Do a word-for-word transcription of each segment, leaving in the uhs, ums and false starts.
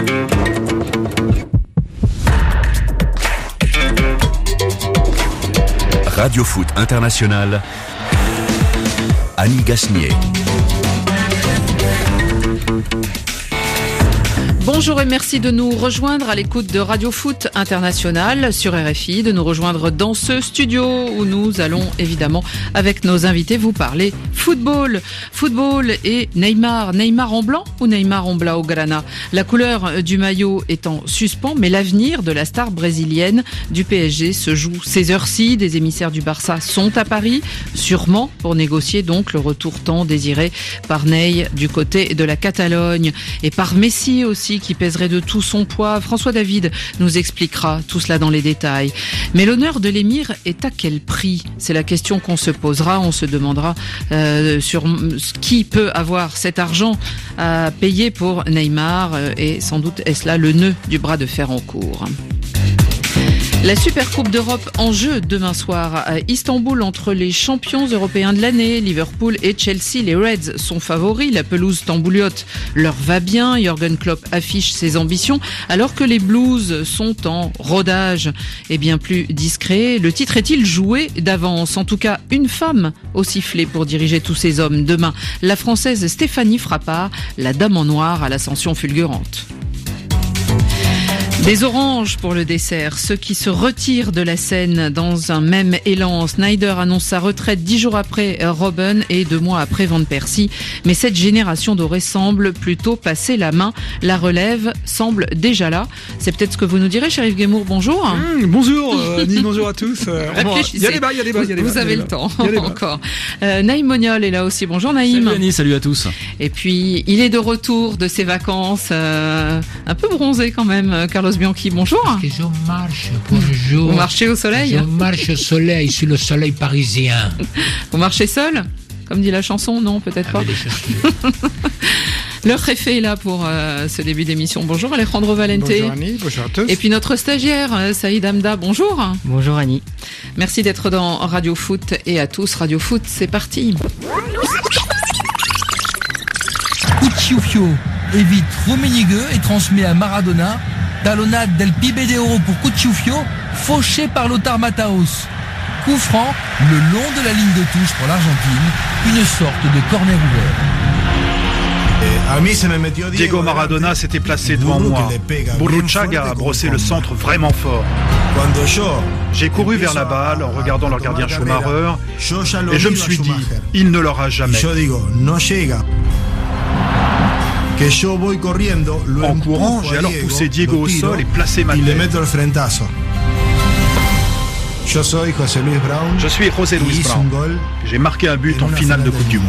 Radio Foot International, Annie Gasnier. Bonjour et merci de nous rejoindre à l'écoute de Radio Foot International sur R F I, de nous rejoindre dans ce studio où nous allons évidemment avec nos invités vous parler football. Football et Neymar. Neymar en blanc ou Neymar en blaugrana? La couleur du maillot est en suspens, mais l'avenir de la star brésilienne du P S G se joue ces heures-ci. Des émissaires du Barça sont à Paris, sûrement pour négocier donc le retour tant désiré par Ney du côté de la Catalogne et par Messi aussi, qui pèserait de tout son poids. François David nous expliquera tout cela dans les détails. Mais l'honneur de l'émir est à quel prix? C'est la question qu'on se posera. On se demandera euh, sur qui peut avoir cet argent à payer pour Neymar euh, et sans doute est-ce là le nœud du bras de fer en cours. La Supercoupe d'Europe en jeu demain soir à Istanbul entre les champions européens de l'année, Liverpool et Chelsea. Les Reds sont favoris, la pelouse tambouliote leur va bien, Jürgen Klopp affiche ses ambitions, alors que les Blues sont en rodage et bien plus discrets. Le titre est-il joué d'avance? En tout cas, une femme au sifflet pour diriger tous ces hommes. Demain, la Française Stéphanie Frappart, la dame en noir à l'ascension fulgurante. Des oranges pour le dessert, ceux qui se retirent de la scène dans un même élan. Sneijder annonce sa retraite dix jours après Robben et deux mois après Van Persie. Mais cette génération dorée semble plutôt passer la main. La relève semble déjà là. C'est peut-être ce que vous nous direz, Chérif Guémour. Bonjour. Mmh, bonjour, euh, Annie, bonjour à tous. Euh, Réfléchissez. Il y a des bas, il y a des bas, il y a des bas. Vous avez le temps encore. Euh, Naïm Moniol est là aussi. Bonjour Naïm. Salut Annie, salut à tous. Et puis, il est de retour de ses vacances, euh, un peu bronzé quand même, Carlos Bianchi, bonjour. Parce que je marche, bonjour. Vous marchez au soleil? Je marche au soleil, sur le soleil parisien. Vous marchez seul? Comme dit la chanson? Non, peut-être Avec pas. Le préfet est là pour euh, ce début d'émission. Bonjour Alejandro Valente. Bonjour Annie, bonjour à tous. Et puis notre stagiaire, euh, Saïd Hamda, bonjour. Bonjour Annie. Merci d'être dans Radio Foot et à tous. Radio Foot, c'est parti. Cucciufio évite Rummenigge et transmet à Maradona. Talonnade del Pibe de Oro pour Cucciufio, fauché par Lothar Matthäus. Coup franc le long de la ligne de touche pour l'Argentine, une sorte de corner ouvert. Diego Maradona s'était placé devant moi. Burruchaga a brossé le centre vraiment fort. J'ai couru vers la balle en regardant leur gardien Schumacher et je me suis dit, il ne l'aura jamais. En courant, j'ai alors poussé Diego au sol et placé ma tête. Je suis José Luis Brown. J'ai marqué un but en finale de Coupe du Monde.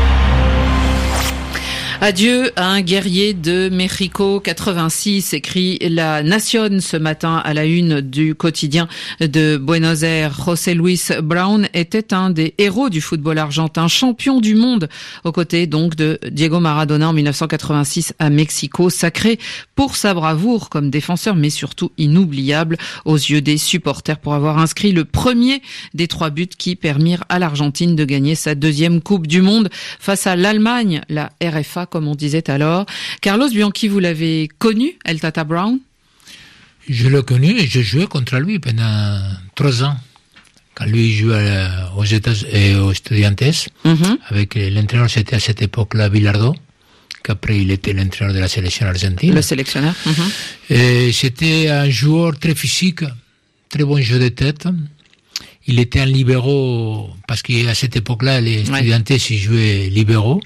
Adieu à un guerrier de Mexico quatre-vingt-six, écrit La Nación ce matin à la une du quotidien de Buenos Aires. José Luis Brown était un des héros du football argentin, champion du monde, aux côtés donc de Diego Maradona en dix-neuf cent quatre-vingt-six à Mexico, sacré pour sa bravoure comme défenseur, mais surtout inoubliable aux yeux des supporters pour avoir inscrit le premier des trois buts qui permirent à l'Argentine de gagner sa deuxième Coupe du Monde face à l'Allemagne, la R F A, comme on disait alors. Carlos Bianchi, vous l'avez connu, El Tata Brown? Je l'ai connu et je jouais contre lui pendant trois ans. Quand lui jouait aux États et aux Estudiantes, mm-hmm. avec l'entraîneur, c'était à cette époque-là Bilardo, qu'après il était l'entraîneur de la sélection argentine. Le sélectionneur. Mm-hmm. Et c'était un joueur très physique, très bon jeu de tête. Il était un libéro, parce qu'à cette époque-là, les Estudiantes, ouais. ils jouaient libéraux.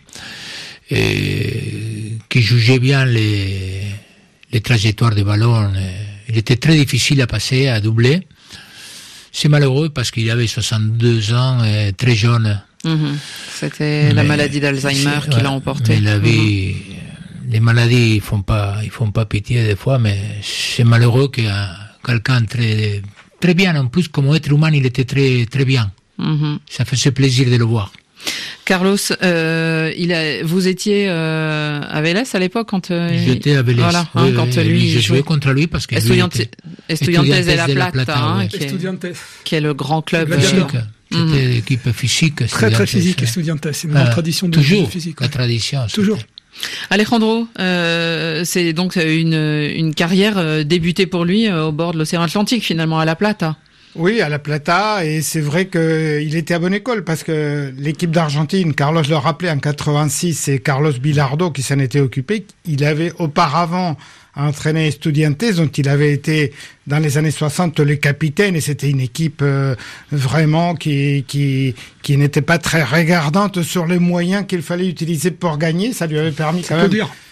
Et qui jugeait bien les, les trajectoires des ballons. Il était très difficile à passer, à doubler. C'est malheureux parce qu'il avait soixante-deux ans, et très jeune. Mmh. C'était mais la maladie d'Alzheimer qui ouais, l'a emporté. Mais la vie, mmh. les maladies, ils font pas, ils font pas pitié des fois, mais c'est malheureux que quelqu'un très, très bien, en plus, comme être humain, il était très, très bien. Mmh. Ça faisait plaisir de le voir. Carlos, euh, il a, vous étiez euh, à Vélez à l'époque quand euh, j'étais à Vélez. Voilà, oui, hein, quand oui, lui oui, je jouais contre lui parce que Estudiante, lui était... Estudiantes de la Plata, Plata hein, ouais. qui, est, qui est le grand club physique. C'était mm-hmm. l'équipe physique. Très très physique, Estudiantes, c'est une grande euh, tradition de toujours, physique. La tradition. Toujours. Alejandro, euh, c'est donc une, une carrière débutée pour lui au bord de l'océan Atlantique, finalement, à La Plata. Oui, à La Plata, et c'est vrai qu'il était à bonne école parce que l'équipe d'Argentine, Carlos le rappelait en quatre-vingt-six, c'est Carlos Bilardo qui s'en était occupé. Il avait auparavant entraîné Estudiantes, dont il avait été dans les années soixante le capitaine, et c'était une équipe euh, vraiment qui qui qui n'était pas très regardante sur les moyens qu'il fallait utiliser pour gagner. Ça lui avait permis quand même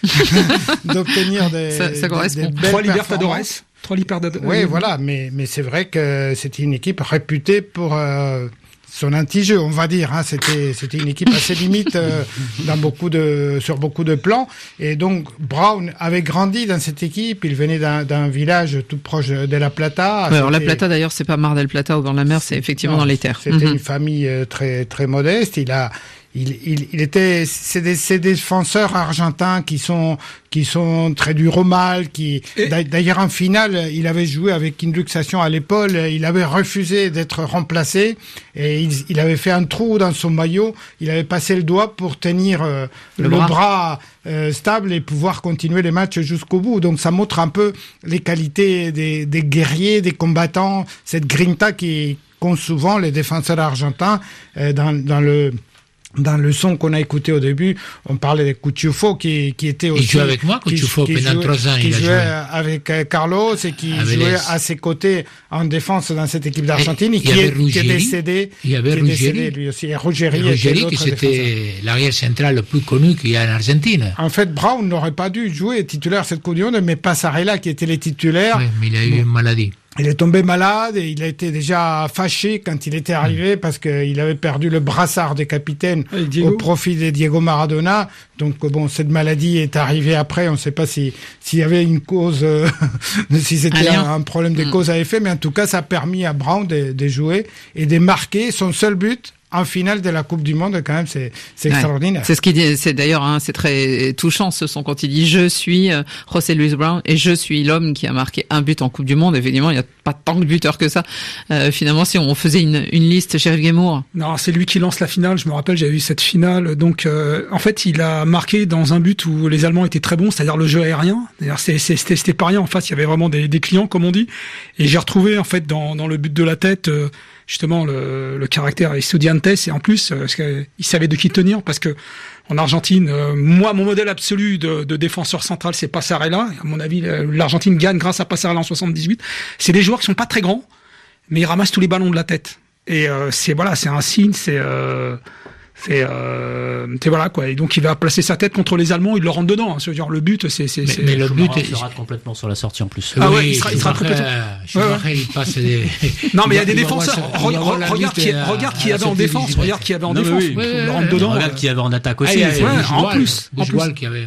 d'obtenir des, ça, ça correspond. des, des belles Trois Libertadores. performances. Trois Libertadores. Oui, voilà, mais mais c'est vrai que c'était une équipe réputée pour euh, son anti-jeu, on va dire. Hein. C'était c'était une équipe assez limite euh, dans beaucoup de sur beaucoup de plans. Et donc Brown avait grandi dans cette équipe. Il venait d'un d'un village tout proche de La Plata. Ouais, alors La Plata d'ailleurs, c'est pas Mar del Plata au bord de la mer, c'est effectivement non, dans les terres. C'était mm-hmm. une famille euh, très très modeste. Il a Il, il, il était, c'est des, c'est des défenseurs argentins qui sont, qui sont très durs au mal, qui, Et... d'ailleurs en finale, il avait joué avec une luxation à l'épaule, il avait refusé d'être remplacé, et il, il avait fait un trou dans son maillot, il avait passé le doigt pour tenir euh, le, le bras, bras euh, stable et pouvoir continuer les matchs jusqu'au bout. Donc ça montre un peu les qualités des, des guerriers, des combattants, cette grinta qui qu'ont souvent les défenseurs argentins euh, dans, dans le, Dans le son qu'on a écouté au début, on parlait de Cuchufo qui, qui était aussi... Il jouait avec moi, Cuchufo, pendant trois ans. Qui il a jouait joué avec Carlos et qui avec jouait les... à ses côtés en défense dans cette équipe d'Argentine et, et qui, est, qui est décédé. Il y avait Ruggeri, lui aussi. Et Ruggeri, et Ruggeri qui c'était l'arrière central le plus connu qu'il y a en Argentine. En fait, Brown n'aurait pas dû jouer titulaire cette Coupe du Monde, mais Passarella qui était les titulaires. Oui, mais il a eu bon. une maladie. Il est tombé malade et il a été déjà fâché quand il était arrivé parce qu'il avait perdu le brassard des capitaines au profit de Diego Maradona. Donc bon, cette maladie est arrivée après. On ne sait pas si s'il y avait une cause, euh, si c'était un, un problème de cause à effet, mais en tout cas, ça a permis à Brown de, de jouer et de marquer son seul but en finale de la Coupe du Monde. Quand même, c'est, c'est ouais. extraordinaire. C'est ce qu'il dit. C'est d'ailleurs, hein, c'est très touchant ce son quand il dit je suis euh, José Luis Brown et je suis l'homme qui a marqué un but en Coupe du Monde. Évidemment, il n'y a pas tant de buteurs que ça. Euh, finalement, si on faisait une, une liste, Chérif Guémour. Non, c'est lui qui lance la finale. Je me rappelle, j'avais vu cette finale. Donc, euh, en fait, il a marqué dans un but où les Allemands étaient très bons, c'est-à-dire le jeu aérien. D'ailleurs, c'est, c'est, c'était, c'était pas rien. En face, il y avait vraiment des, des clients, comme on dit. Et j'ai retrouvé, en fait, dans, dans le but de la tête, euh, justement le, le caractère Estudiantes, et en plus euh, parce que il savait de qui tenir, parce que en Argentine, euh, moi mon modèle absolu de, de défenseur central c'est Passarella. À mon avis, l'Argentine gagne grâce à Passarella en soixante-dix-huit. C'est des joueurs qui sont pas très grands, mais ils ramassent tous les ballons de la tête. Et euh, c'est voilà, c'est un signe, c'est euh, c'est, euh, c'est voilà quoi. Et donc il va placer sa tête contre les Allemands, il le rentre dedans. Hein. C'est-à-dire le but, c'est c'est. Mais, c'est mais le but, il se rate complètement sur la sortie en plus. Ah oui, ouais, il sera, il sera complètement. Ouais, ouais. Il passe des... Non mais il y a des défenseurs. Regarde, regarde qui, regarde qui avait en défense, regarde qui avait en défense. Il le rentre dedans. Regarde qui avait en attaque aussi. En plus, en plus.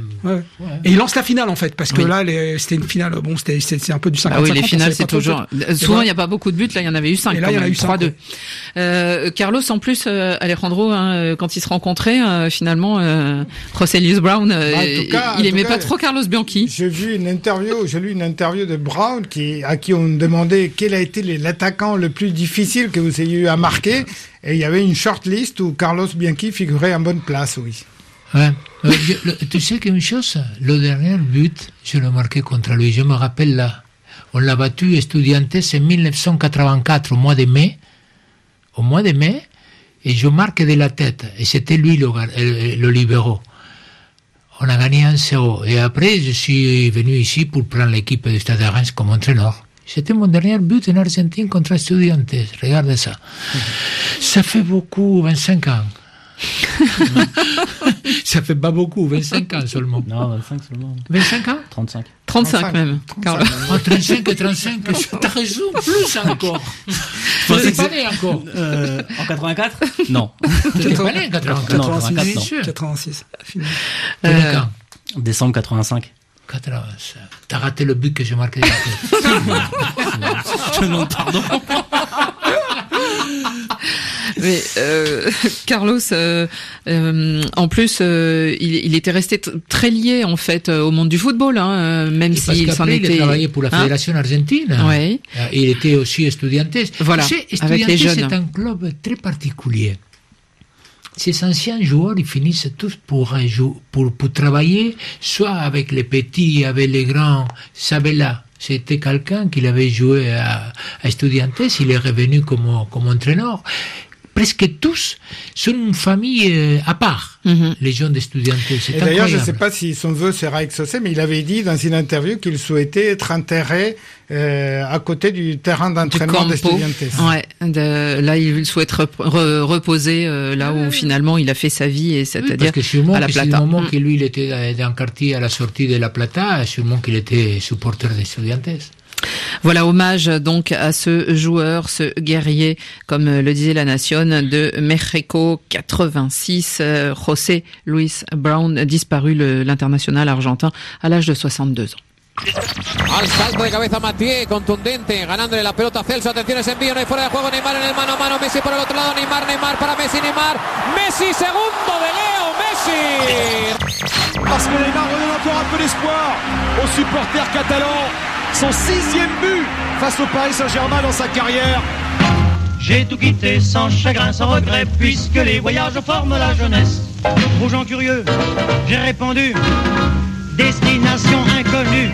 Et il lance la finale en fait, parce que là, c'était une finale. Bon, c'était c'est un peu du cinquante cinquante. Ah oui, les finales, c'est toujours. Souvent, il n'y a pas beaucoup de buts. Là, il y en avait eu cinq. Et là, il y en a eu trois deux. Carlos, en plus, Alejandro, quand ils se rencontraient, finalement. Euh, José Luis Brown, euh, bah, cas, il aimait pas cas, trop Carlos Bianchi. J'ai vu une interview, j'ai lu une interview de Brown qui, à qui on demandait quel a été l'attaquant le plus difficile que vous ayez eu à marquer, et il y avait une short list où Carlos Bianchi figurait en bonne place, oui. Ouais. Euh, je, le, tu sais qu'une chose, le dernier but, je l'ai marqué contre lui. Je me rappelle là, on l'a battu Estudiantes en dix-neuf cent quatre-vingt-quatre au mois de mai, au mois de mai. Et je marque de la tête, et c'était lui le, le, le libéraux. On a gagné un zéro. Et après, je suis venu ici pour prendre l'équipe du Stade de Reims comme entraîneur. C'était mon dernier but en Argentine contre Estudiantes. Regardez ça. Mmh. Ça fait beaucoup, vingt-cinq ans. Ça fait pas beaucoup, vingt-cinq ans seulement. Non, vingt-cinq seulement. vingt-cinq ans trente-cinq. trente-cinq même. trente-cinq, oh, trente-cinq et trente-cinq, t'as raison, plus encore. Tu n'es pas né encore. Euh, en quatre-vingt-quatre Non. Tu n'es pas né en quatre-vingt-quatre. Non, quatre-vingt-quatre, non. quatre-vingt-six. Euh, Décembre quatre-vingt-cinq. quatre-vingt-cinq. T'as raté le but que j'ai marqué. Je demande pardon. Mais euh, Carlos, euh, euh, en plus, euh, il, il était resté t- très lié en fait au monde du football, hein, même s'il s'en était. Il a travaillé pour la Fédération hein argentine. Oui. Il était aussi Estudiantes. Voilà. Tu sais, avec les jeunes. C'est un club très particulier. ces anciens joueurs, ils finissent tous pour, pour, pour travailler, soit avec les petits, avec les grands. Sabella, c'était quelqu'un qui avait joué à, à Estudiantes, il est revenu comme, comme entraîneur. Presque tous sont une famille euh, à part, mm-hmm. les gens d'Estudiantes. C'est Et d'ailleurs, je ne sais pas si son vœu sera exaucé, mais il avait dit dans une interview qu'il souhaitait être enterré euh, à côté du terrain d'entraînement d'Estudiantes. Ouais, de, là, il souhaite rep- re- reposer euh, là où finalement il a fait sa vie, et c'est-à-dire oui, parce que sûrement à La Plata. C'est le moment mm. que lui, il était dans un quartier à la sortie de La Plata, sûrement qu'il était supporter d'Estudiantes. Voilà, hommage donc à ce joueur, ce guerrier, comme le disait la Nation, de Mexico quatre-vingt-six, euh, José Luis Brown, disparu le, l'international argentin à l'âge de soixante-deux ans. Al salto de cabeza Mathieu, contundente, ganándole la pelota a Celso, atención ese envío, no hay fuera de juego, Neymar en el mano a mano, Messi por el otro lado, Neymar, Neymar para Messi, Neymar, Messi, segundo de Leo, Messi. Parce que Neymar redonne encore un peu d'espoir aux supporters catalans, son sixième but face au Paris Saint-Germain dans sa carrière. J'ai tout quitté sans chagrin, sans regret, puisque les voyages forment la jeunesse. Aux gens curieux, j'ai répondu, destination inconnue.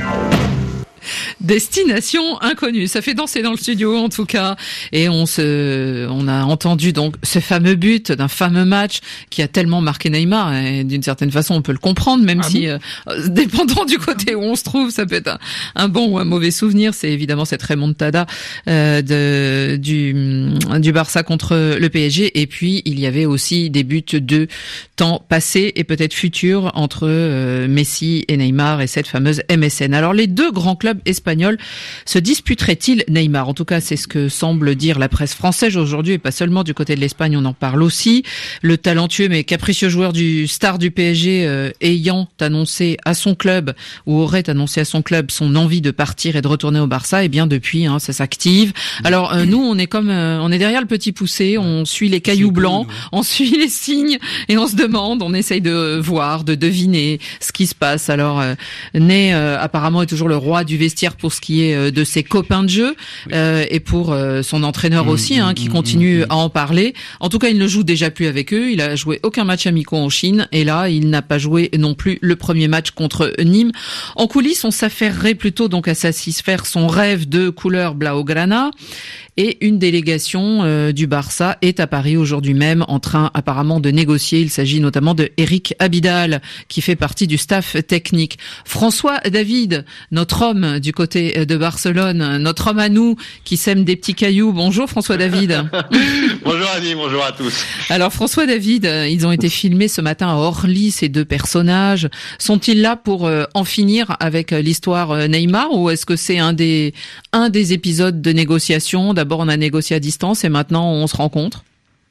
Destination inconnue, ça fait danser dans le studio en tout cas, et on se, on a entendu donc ce fameux but d'un fameux match qui a tellement marqué Neymar, et d'une certaine façon on peut le comprendre, même ah si bon euh, dépendant du côté où on se trouve, ça peut être un, un bon ou un mauvais souvenir. C'est évidemment cette remontada euh, de du du Barça contre le P S G, et puis il y avait aussi des buts de temps passé et peut-être futur entre euh, Messi et Neymar et cette fameuse M S N. Alors les deux grands clubs espagnols se disputerait-il Neymar? En tout cas, c'est ce que semble dire la presse française aujourd'hui, et pas seulement du côté de l'Espagne, on en parle aussi. Le talentueux mais capricieux joueur du star du P S G euh, ayant annoncé à son club, ou aurait annoncé à son club, son envie de partir et de retourner au Barça, et bien depuis, hein, ça s'active. Alors euh, nous, on est comme, euh, on est derrière le petit poussé, on suit les cailloux blancs, on suit les signes, et on se demande, on essaye de voir, de deviner ce qui se passe. Alors, euh, Ney euh, apparemment est toujours le roi du vestiaire pour ce qui est de ses copains de jeu, oui. euh, et pour euh, son entraîneur mmh, aussi, hein, mmh, qui continue mmh, à en parler. En tout cas, il ne joue déjà plus avec eux. Il a joué aucun match amicaux en Chine, et là, il n'a pas joué non plus le premier match contre Nîmes. En coulisses, on s'affairerait plutôt donc à satisfaire son rêve de couleur blaugrana. Et une délégation euh, du Barça est à Paris aujourd'hui même en train apparemment de négocier. Il s'agit notamment de Eric Abidal qui fait partie du staff technique. François David, notre homme du côté de Barcelone, notre homme à nous qui sème des petits cailloux. Bonjour François David. Bonjour Annie, bonjour à tous. Alors François David, ils ont été filmés ce matin à Orly, ces deux personnages. Sont-ils là pour euh, en finir avec l'histoire Neymar, ou est-ce que c'est un des un des épisodes de négociation? D'abord, on a négocié à distance et maintenant, on se rencontre.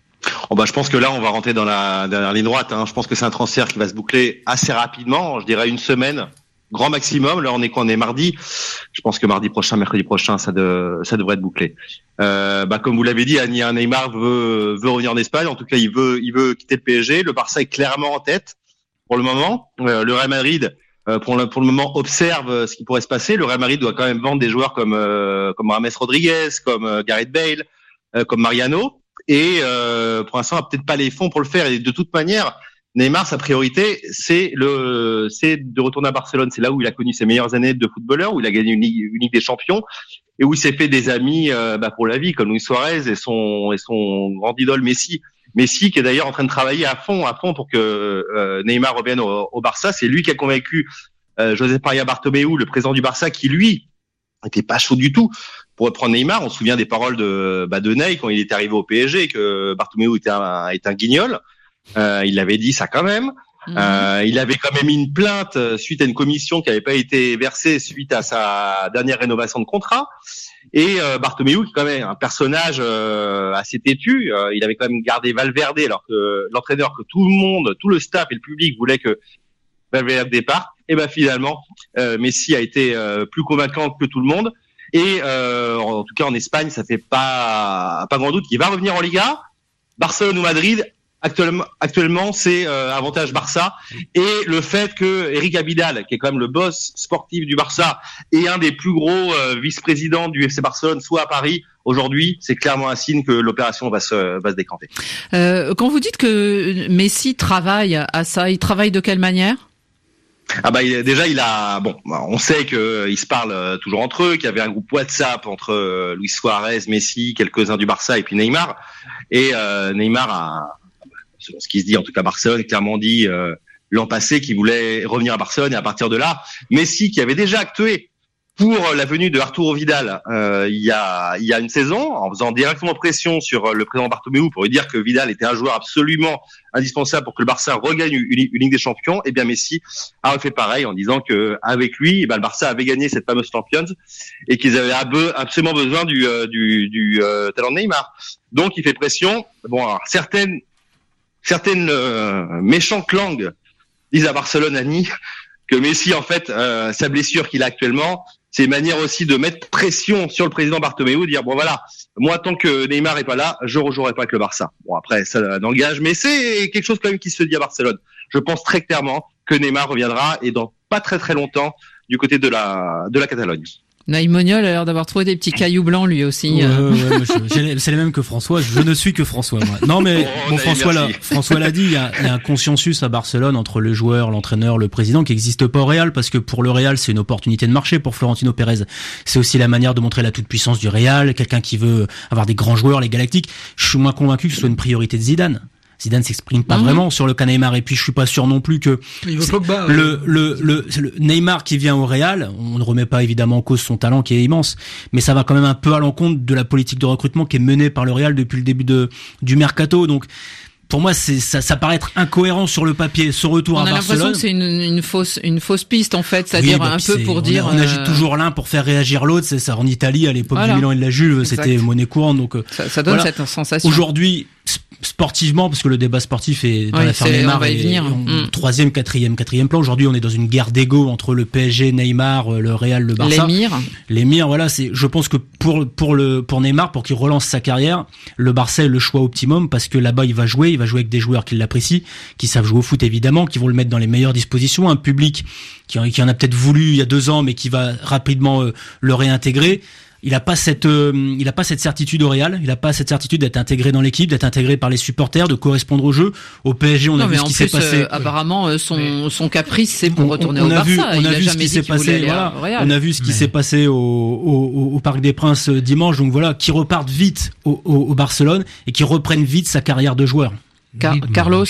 Oh bah, je pense que là, on va rentrer dans la dernière ligne droite. Hein. Je pense que c'est un transfert qui va se boucler assez rapidement. Je dirais une semaine, grand maximum. Là, on est quoi? On est mardi. Je pense que mardi prochain, mercredi prochain, ça, de, ça devrait être bouclé. Euh, bah, comme vous l'avez dit, Annie, Neymar veut, veut revenir en Espagne. En tout cas, il veut, il veut quitter le P S G. Le Barça est clairement en tête pour le moment. Euh, le Real Madrid, euh, pour le, pour le moment, observe ce qui pourrait se passer. Le Real Madrid doit quand même vendre des joueurs comme, euh, comme James Rodriguez, comme euh, Gareth Bale, euh, comme Mariano. Et euh, pour l'instant, on n'a peut-être pas les fonds pour le faire. Et de toute manière, Neymar, sa priorité, c'est le, c'est de retourner à Barcelone. C'est là où il a connu ses meilleures années de footballeur, où il a gagné une Ligue, une Ligue des Champions, et où il s'est fait des amis euh, bah, pour la vie, comme Luis Suarez et son et son grand idole Messi. Messi, qui est d'ailleurs en train de travailler à fond, à fond pour que euh, Neymar revienne au, au Barça. C'est lui qui a convaincu euh, José María Bartomeu, le président du Barça, qui lui était pas chaud du tout pour reprendre Neymar. On se souvient des paroles de bah, de Ney quand il était arrivé au P S G, que Bartomeu était un, était un guignol. Euh, il avait dit ça quand même. Mmh. Euh, il avait quand même mis une plainte suite à une commission qui n'avait pas été versée suite à sa dernière rénovation de contrat. Et euh, Bartomeu, qui est quand même un personnage euh, assez têtu, euh, il avait quand même gardé Valverde, alors que l'entraîneur, que tout le monde, tout le staff et le public voulaient que Valverde départ. Et ben finalement, euh, Messi a été euh, plus convaincant que tout le monde. Et euh, en tout cas en Espagne, ça fait pas pas grand doute qu'il va revenir en Liga. Barcelone ou Madrid, Actuellement, actuellement, c'est euh, avantage Barça et le fait que Eric Abidal, qui est quand même le boss sportif du Barça et un des plus gros euh, vice-présidents du F C Barcelone, soit à Paris aujourd'hui, c'est clairement un signe que l'opération va se va se décanter. Euh, quand vous dites que Messi travaille à ça, il travaille de quelle manière ? Ah bah il, déjà il a bon, on sait que ils se parlent toujours entre eux, qu'il y avait un groupe WhatsApp entre euh, Luis Suarez, Messi, quelques-uns du Barça et puis Neymar et euh, Neymar a selon ce qui se dit, en tout cas Barcelone, clairement dit euh, l'an passé qu'il voulait revenir à Barcelone et à partir de là, Messi qui avait déjà acté pour la venue de Arturo Vidal euh, il y a il y a une saison, en faisant directement pression sur le président Bartomeu pour lui dire que Vidal était un joueur absolument indispensable pour que le Barça regagne une, une Ligue des Champions, et bien Messi a refait pareil en disant que avec lui, eh ben, le Barça avait gagné cette fameuse Champions et qu'ils avaient absolument besoin du euh, du, du euh, talent de Neymar. Donc il fait pression. Bon, alors, certaines Certaines euh, méchantes langues disent à Barcelone, Annie, que Messi, en fait, euh, sa blessure qu'il a actuellement, c'est une manière aussi de mettre pression sur le président Bartomeu, dire bon voilà, moi tant que Neymar est pas là, je rejouerai pas avec le Barça. Bon après ça n'engage, mais c'est quelque chose quand même qui se dit à Barcelone. Je pense très clairement que Neymar reviendra et dans pas très très longtemps du côté de la de la Catalogne. Naïm Moniol a l'air d'avoir trouvé des petits cailloux blancs lui aussi. Ouais, ouais, je, c'est les mêmes que François. Je ne suis que François. Moi. Non mais oh, bon, François l'a, François l'a dit. Il y, a, il y a un consensus à Barcelone entre le joueur, l'entraîneur, le président qui n'existe pas au Real parce que pour le Real c'est une opportunité de marché. Pour Florentino Pérez, c'est aussi la manière de montrer la toute puissance du Real. Quelqu'un qui veut avoir des grands joueurs, les Galactiques. Je suis moins convaincu que ce soit une priorité de Zidane. Zidane s'exprime pas mmh. vraiment sur le cas Neymar et puis je suis pas sûr non plus que il veut Pogba, le, le, le, le Neymar qui vient au Real, on ne remet pas évidemment en cause son talent qui est immense, mais ça va quand même un peu à l'encontre de la politique de recrutement qui est menée par le Real depuis le début de du mercato. Donc pour moi, c'est ça, ça paraît être incohérent sur le papier. Son retour on à Barcelone. On a l'impression que c'est une, une fausse, une fausse piste en fait, c'est-à-dire oui, bah, un peu pour on dire. A, on euh... agit toujours l'un pour faire réagir l'autre. C'est ça. En Italie, à l'époque voilà. du Milan et de la Juve, exact. C'était monnaie courante. Donc ça, ça donne voilà. cette sensation. Aujourd'hui, sportivement, parce que le débat sportif est dans oui, l'affaire Neymar, on va y venir. On, mmh. troisième, quatrième, quatrième plan. Aujourd'hui, on est dans une guerre d'ego entre le P S G, Neymar, le Real, le Barça. L'émir. L'émir, voilà. C'est. Je pense que pour pour le pour Neymar, pour qu'il relance sa carrière, le Barça est le choix optimum parce que là-bas, il va jouer, il va jouer avec des joueurs qui l'apprécient, qui savent jouer au foot évidemment, qui vont le mettre dans les meilleures dispositions, un public qui en, qui en a peut-être voulu il y a deux ans, mais qui va rapidement euh, le réintégrer. Il a pas cette, euh, il a pas cette certitude au Real. Il a pas cette certitude d'être intégré dans l'équipe, d'être intégré par les supporters, de correspondre au jeu. Au P S G, on non, a vu ce qui plus, s'est passé. Euh, apparemment, euh, son son caprice, c'est pour retourner on, on au a Barça. Vu, on il a, a vu jamais ce qui dit s'est qu'il passé. Voilà. Au Real. On a vu ce qui Mais... s'est passé au, au, au Parc des Princes dimanche. Donc voilà, qui repartent vite au, au, au Barcelone et qui reprennent vite sa carrière de joueur. Car- Carlos.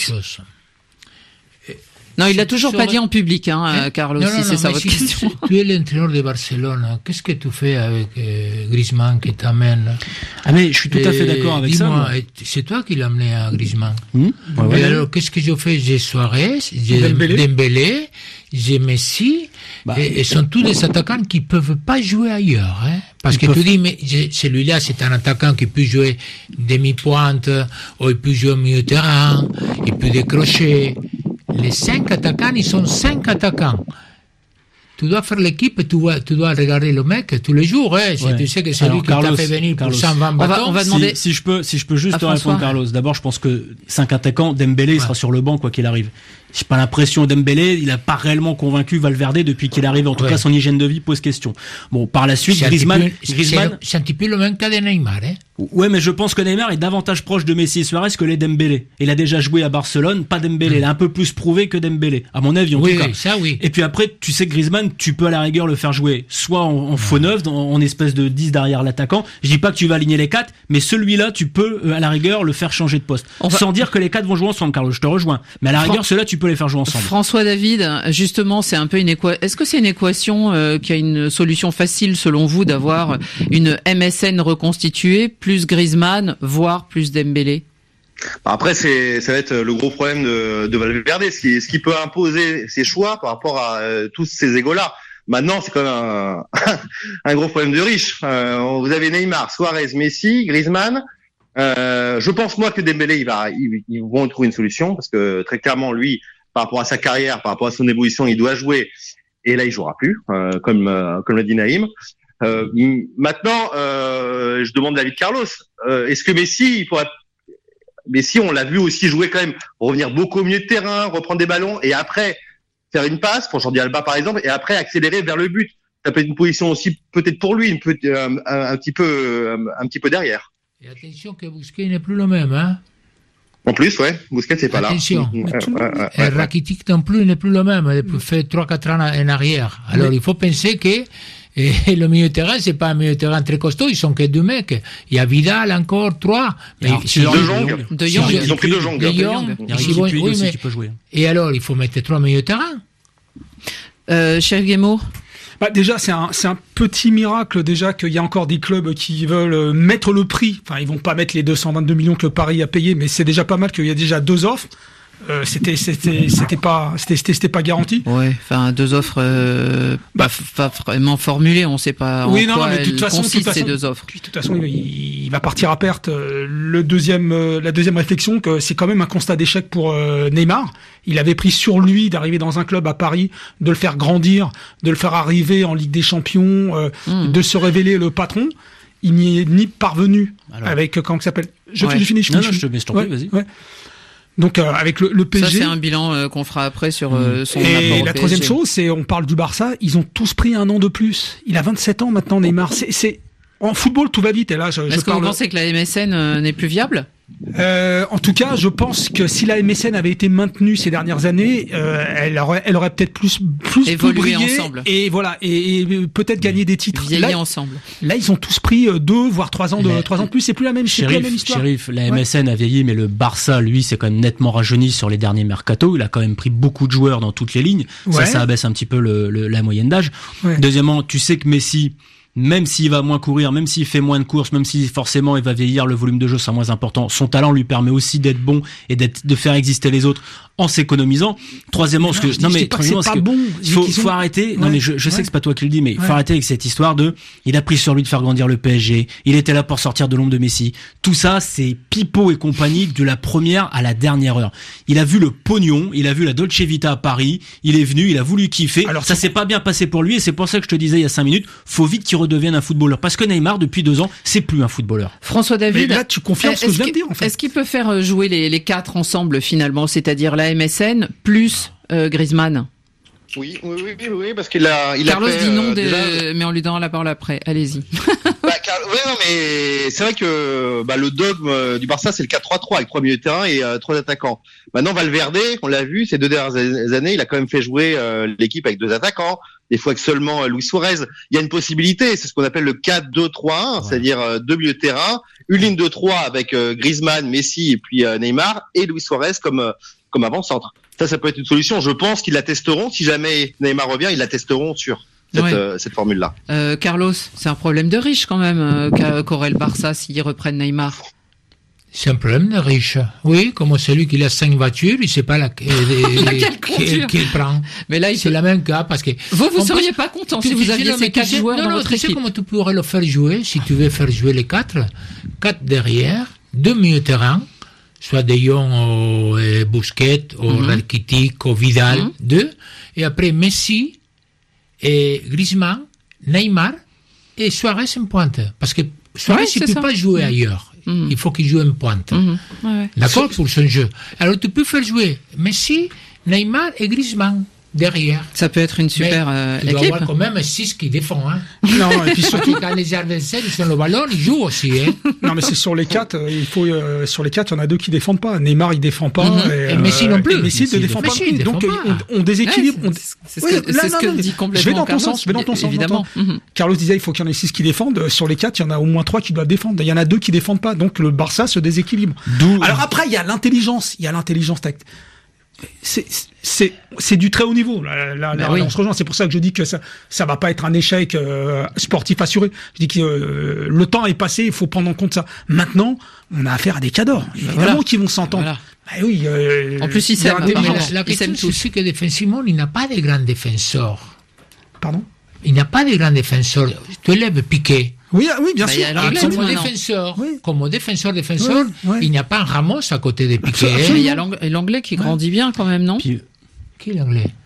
Non, il l'a toujours pas dit en public, hein, hein Carlos, non, non, si c'est non, ça votre si question. Tu, tu es l'entraîneur de Barcelone, qu'est-ce que tu fais avec euh, Griezmann qui t'amène? Ah mais je suis tout à fait d'accord avec ça. Dis-moi, c'est toi qui l'as amené à Griezmann. Mmh, ouais, ouais. Et alors, qu'est-ce que je fais? J'ai Suarez, j'ai Dembélé, Dembélé j'ai Messi, bah, et, et sont tous des attaquants qui peuvent pas jouer ailleurs, hein. Parce que peuvent... tu dis, mais celui-là, c'est un attaquant qui peut jouer demi-pointe, ou il peut jouer au milieu de terrain, il peut décrocher. Les cinq attaquants, ils sont cinq attaquants. Tu dois faire l'équipe, tu dois, tu dois regarder le mec tous les jours, hein. Si ouais. Tu sais que c'est lui qui t'a fait venir Carlos, pour cent vingt bâtons. On va, on va demander. Si, si je peux, si je peux juste te répondre, Carlos. D'abord, je pense que cinq attaquants, Dembélé, ouais. il sera sur le banc, quoi qu'il arrive. J'ai pas l'impression, Dembélé, il a pas réellement convaincu Valverde depuis qu'il arrive. En tout ouais. cas, son hygiène de vie pose question. Bon, par la suite, Griezmann, peu, Griezmann. C'est un petit peu le même cas de Neymar, hein. Ouais, mais je pense que Neymar est davantage proche de Messi et Suarez que les Dembélé. Il a déjà joué à Barcelone, pas Dembélé. Mmh. Il a un peu plus prouvé que Dembélé, à mon avis, en oui, tout cas. Oui, ça, oui. Et puis après, tu sais que Griezmann, tu peux à la rigueur le faire jouer soit en, en faux neuf, en, en espèce de dix derrière l'attaquant. Je dis pas que tu vas aligner les quatre, mais celui-là, tu peux à la rigueur le faire changer de poste. Va... Sans dire que les quatre vont jouer ensemble, Carlos. Je te rejoins. Mais à la rigueur, Fran... ceux-là, tu peux les faire jouer ensemble. François David, justement, c'est un peu une équation. Est-ce que c'est une équation euh, qui a une solution facile selon vous d'avoir une M S N reconstituée plus Griezmann, voire plus Dembélé? Après, c'est, ça va être le gros problème de, de Valverde, ce qui, ce qui peut imposer ses choix par rapport à euh, tous ces égos-là. Maintenant, c'est quand même un, un gros problème de riche. Euh, vous avez Neymar, Suarez, Messi, Griezmann. Euh, je pense moi que Dembélé, il va, ils, ils vont trouver une solution parce que très clairement, lui, par rapport à sa carrière, par rapport à son évolution, il doit jouer. Et là, il jouera plus, euh, comme euh, comme l'a dit Naïm. Euh, maintenant, euh, je demande l'avis de Carlos. Euh, est-ce que Messi, il pourrait, Messi, on l'a vu aussi jouer quand même, revenir beaucoup au milieu de terrain, reprendre des ballons et après faire une passe pour Jordi Alba par exemple, et après accélérer vers le but. Ça peut être une position aussi peut-être pour lui, une peu, un, un, un petit peu, un, un petit peu derrière. Et attention que Busquets n'est plus le même, hein. En plus, ouais, Busquets c'est pas attention. là. Attention. Ouais, ouais, ouais, et ouais. Rakitic non plus n'est plus le même, il fait trois quatre ans en arrière. Alors oui. Il faut penser que et le milieu de terrain, c'est pas un milieu de terrain très costaud, ils sont que deux mecs. Il y a Vidal encore, trois. Mais si De Jong. De Jong. Ils ont pris De Jong. Il y a Ricky Puig aussi qui peut jouer. Et alors, il faut mettre trois milieux de terrain. Euh, Chérif Guémot. Bah déjà c'est un c'est un petit miracle déjà qu'il y a encore des clubs qui veulent mettre le prix. Enfin ils vont pas mettre les deux cent vingt-deux millions que le Paris a payé, mais c'est déjà pas mal qu'il y a déjà deux offres. Euh, c'était c'était c'était pas c'était c'était, c'était pas garanti. Ouais, enfin deux offres euh, bah, pas, pas vraiment formulées, on sait pas oui, en non, quoi non, mais de toute façon, consistent toute façon, ces deux offres. Puis de toute façon, il, il va partir à perte. Le deuxième euh, la deuxième réflexion que c'est quand même un constat d'échec pour euh, Neymar. Il avait pris sur lui d'arriver dans un club à Paris, de le faire grandir, de le faire arriver en Ligue des Champions, euh, mmh. de se révéler le patron. Il n'y est ni parvenu. Alors. Avec euh, comment ça s'appelle. Je ouais. finis, je finis. Non, non, je te mets, je t'en ouais, prie, vas-y. Ouais. Donc euh, avec le, le P S G. Ça c'est un bilan euh, qu'on fera après sur euh, son et apport au la P S G. troisième chose, c'est on parle du Barça, ils ont tous pris un an de plus. Il a vingt-sept ans maintenant, Neymar. C'est, c'est en football tout va vite. Et là, je, Est-ce je que parle... vous pensez que la M S N euh, n'est plus viable? Euh, en tout cas, je pense que si la M S N avait été maintenue ces dernières années, euh, elle aurait, elle aurait peut-être plus, plus évolué brillé ensemble. Et voilà, et, et peut-être gagner des titres. Vieillir là, ensemble. Là, ils ont tous pris deux, voire trois ans de, mais, trois ans de plus. C'est plus la même, c'est plus la même histoire. Shérif, la M S N ouais. a vieilli, mais le Barça, lui, c'est quand même nettement rajeuni sur les derniers mercato. Il a quand même pris beaucoup de joueurs dans toutes les lignes. Ouais. Ça, ça abaisse un petit peu le, le, la moyenne d'âge. Ouais. Deuxièmement, tu sais que Messi, même s'il va moins courir, même s'il fait moins de courses, même si forcément il va vieillir, le volume de jeu sera moins important, son talent lui permet aussi d'être bon et d'être, de faire exister les autres en s'économisant. Troisièmement, parce que, je non, dis, mais, je troisièmement, parce que, bon, il faut, ont... faut arrêter, ouais. non, mais je, je ouais. sais que c'est pas toi qui le dis, mais il ouais. faut arrêter avec cette histoire de, il a pris sur lui de faire grandir le P S G, il était là pour sortir de l'ombre de Messi. Tout ça, c'est Pipo et compagnie de la première à la dernière heure. Il a vu le pognon, il a vu la Dolce Vita à Paris, il est venu, il a voulu kiffer. Alors, ça s'est pas bien passé pour lui et c'est pour ça que je te disais il y a cinq minutes, faut vite qu'il redevienne un footballeur. Parce que Neymar, depuis deux ans, c'est plus un footballeur. François David. Mais là, tu confirmes ce que je viens de dire, en fait. Est-ce qu'il peut faire jouer les, les quatre ensemble, finalement, c'est-à-dire la M S N plus euh, Griezmann? Oui, oui, oui, oui, parce qu'il a, il Carlos a fait, dit non, euh, de... déjà... mais on lui donnera la parole après. Allez-y. bah, car... ouais, non, mais c'est vrai que bah, le dogme du Barça, c'est le quatre trois trois avec trois milieux de terrain et euh, trois attaquants. Maintenant, Valverde, on l'a vu ces deux dernières années, il a quand même fait jouer euh, l'équipe avec deux attaquants. Des fois que seulement euh, Luis Suarez. Il y a une possibilité, c'est ce qu'on appelle le quatre deux trois un, ouais. c'est-à-dire euh, deux milieux de terrain, une ligne de trois avec euh, Griezmann, Messi et puis euh, Neymar et Luis Suarez comme euh, comme avant-centre. Ça, ça peut être une solution. Je pense qu'ils la testeront. Si jamais Neymar revient, ils la testeront sur cette, ouais. euh, cette formule-là. Euh, Carlos, c'est un problème de riche quand même euh, qu'aurait le Barça s'ils reprennent Neymar. C'est un problème de riche. Oui, comme celui qui a cinq voitures, il sait pas laquelle qu'il qu prend. Mais là, il c'est peut... le même cas parce que. Vous, vous seriez plus, pas content si vous aviez ces quatre sais, joueurs non, dans non, votre tu équipe. sais comment tu pourrais le faire jouer si tu veux faire jouer les quatre, quatre derrière, deux milieux de terrain, soit De Jong ou euh, Busquets ou mm-hmm. Rakitic ou Vidal, mm-hmm. deux, et après Messi et Griezmann, Neymar et Suarez en pointe, parce que Suarez ouais, il peut ça. pas jouer mm-hmm. ailleurs. Mmh. Il faut qu'il joue en pointe. Mmh. Ouais. D'accord, pour son jeu. Alors tu peux faire jouer Messi, Neymar et Griezmann derrière. Ça peut être une super euh, tu équipe. Tu dois avoir quand même six qui défendent. Hein. Non, et puis surtout quand les adversaires ils ont le ballon, ils jouent aussi. Hein. Non, mais c'est sur les quatre. Il faut euh, sur les quatre, il y en a deux qui défendent pas. Neymar il défend pas. Mmh. Et, et Messi non plus. Et Messi ne défend pas. Messi Donc pas. On, on déséquilibre. Ouais, c'est, c'est, c'est, c'est ce que dit complètement. Je vais dans ton Carlos, sens. Je vais dans ton sens. Évidemment. Mmh. Carlos disait il faut qu'il y en ait six qui défendent. Sur les quatre, il y en a au moins trois qui doivent défendre. Il y en a deux qui défendent pas. Donc le Barça se déséquilibre. D'où... Alors après, il y a l'intelligence. Il y a l'intelligence tactique. C'est, c'est, c'est du très haut niveau. Là, là, bah là oui. on se rejoint. C'est pour ça que je dis que ça, ça va pas être un échec euh, sportif assuré. Je dis que euh, le temps est passé. Il faut prendre en compte ça. Maintenant, on a affaire à des cadors. Évidemment voilà. qui vont s'entendre. Voilà. Bah oui. Euh, en plus, ils s'aiment. La, la question, c'est que défensivement, il n'a pas de grands défenseurs. Pardon. Il n'y a pas de grands défenseurs. Tu élèves Piqué. Oui, oui, bien bah, sûr. Et comme défenseur, oui. comme défenseur, défenseur, oui, oui. il n'y a pas un Ramos à côté des Piqué. Mais il y a l'anglais qui grandit ouais. bien quand même, non? Puis, qui est l'anglais?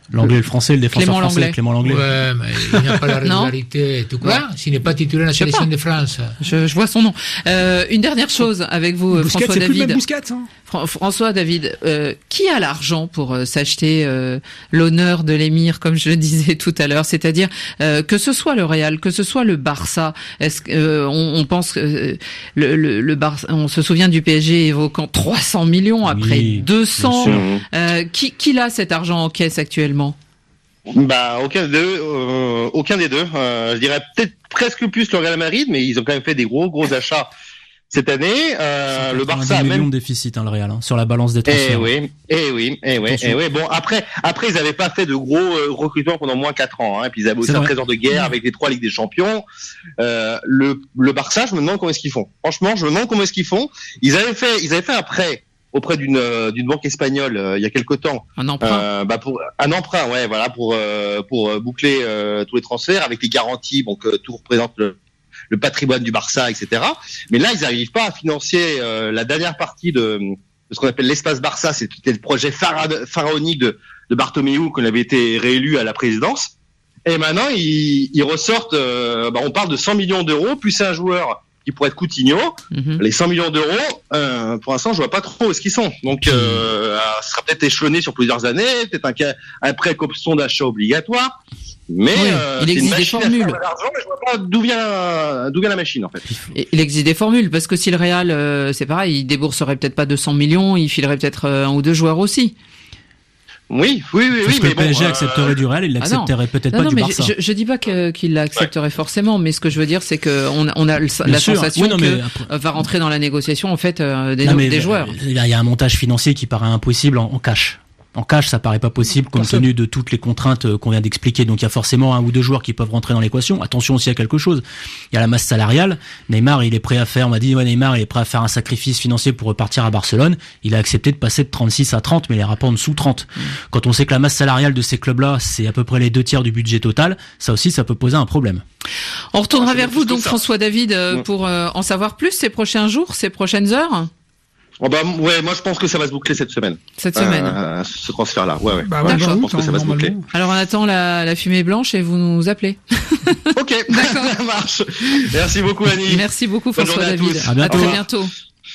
L'anglais et le français, le défenseur Clément français, Langlais. Clément Langlais. Ouais, mais il n'a pas la régularité. Tu crois? S'il n'est pas titulaire de la sélection de France. Je, je vois son nom. Euh, une dernière chose avec vous, Busquets, François c'est David. plus le même Busquets, hein. Fran- François David, euh, qui a l'argent pour euh, s'acheter euh, l'honneur de l'émir, comme je le disais tout à l'heure, c'est-à-dire euh, que ce soit le Real, que ce soit le Barça. Est-ce que euh, on, on pense que euh, le, le, le Barça, on se souvient du P S G évoquant trois cents millions après Oui, deux cents. bien sûr. Euh, qui, qui a cet argent en caisse actuellement? Bah aucun des deux, euh, aucun des deux. Euh, je dirais peut-être presque plus le Real Madrid, mais ils ont quand même fait des gros gros achats cette année. Euh, le Barça a millions même de déficit, hein, le Real, hein, sur la balance des transferts. Eh oui, eh oui, eh oui, Attention. eh oui. Bon, après, après, ils n'avaient pas fait de gros euh, recrutements pendant moins quatre ans. Hein, puis ils avaient aussi C'est un vrai. trésor de guerre avec les trois Ligues des Champions. Euh, le, le Barça, je me demande comment est-ce qu'ils font. Franchement, je me demande comment est-ce qu'ils font. Ils avaient fait, ils avaient fait un prêt auprès d'une euh, d'une banque espagnole euh, il y a quelque temps. Un emprunt. Euh, bah pour un emprunt, ouais, voilà, pour euh, pour euh, boucler euh, tous les transferts avec les garanties. Donc euh, tout représente le le patrimoine du Barça, et cetera. Mais là, ils n'arrivent pas à financer euh, la dernière partie de, de ce qu'on appelle l'espace Barça. C'était le projet phara- pharaonique de, de Bartomeu, qu'on avait été réélu à la présidence. Et maintenant, ils, ils ressortent, euh, bah, on parle de cent millions d'euros, plus un joueur qui pourrait être Coutinho. Mhm. Les cent millions d'euros, euh, pour l'instant, je vois pas trop où est-ce qu'ils sont. Donc, euh, ce sera peut-être échelonné sur plusieurs années, peut-être un, ca- un prêt qu'option d'achat obligatoire. Mais Oui, euh, il c'est une existe des machine à formules. faire de l'argent, mais je vois pas d'où vient d'où vient la machine en fait. Et il existe des formules, parce que si le Real, euh, c'est pareil, il débourserait peut-être pas deux cents millions, il filerait peut-être euh, un ou deux joueurs aussi. Oui, oui, oui, Parce oui. que mais le P S G bon, accepterait euh, du Real, il Ah non. l'accepterait peut-être Non, pas non, du mais Barça. je, je dis pas que, qu'il l'accepterait forcément, mais ce que je veux dire, c'est que on, on a le- la sûr. sensation Oui, non, mais que après- euh, va rentrer dans la négociation en fait euh, des, Non, nou- mais, des euh, joueurs. Il y a il y a un montage financier qui paraît impossible en, en cash. En cash, ça paraît pas possible compte Personne. tenu de toutes les contraintes euh, qu'on vient d'expliquer. Donc il y a forcément un ou deux joueurs qui peuvent rentrer dans l'équation. Attention aussi à quelque chose. Il y a la masse salariale. Neymar, il est prêt à faire, on m'a dit, ouais, Neymar, il est prêt à faire un sacrifice financier pour repartir à Barcelone. Il a accepté de passer de trente-six à trente, mais il ira pas en dessous trente. Mmh. Quand on sait que la masse salariale de ces clubs-là, c'est à peu près les deux tiers du budget total, ça aussi, ça peut poser un problème. On retournera c'est vers plus vous que donc ça. François David euh, Ouais. pour euh, en savoir plus ces prochains jours, ces prochaines heures, oh bah, ouais, moi je pense que ça va se boucler cette semaine. cette semaine. Euh, ce transfert-là, ouais, ouais. Bah ouais, je bah, pense août, que ça va se boucler. normalement. Alors on attend la, la fumée blanche et vous nous appelez. Ok, D'accord. ça marche. Merci beaucoup Annie. Merci beaucoup Bonne François journée à David. tous. À bientôt. très bientôt.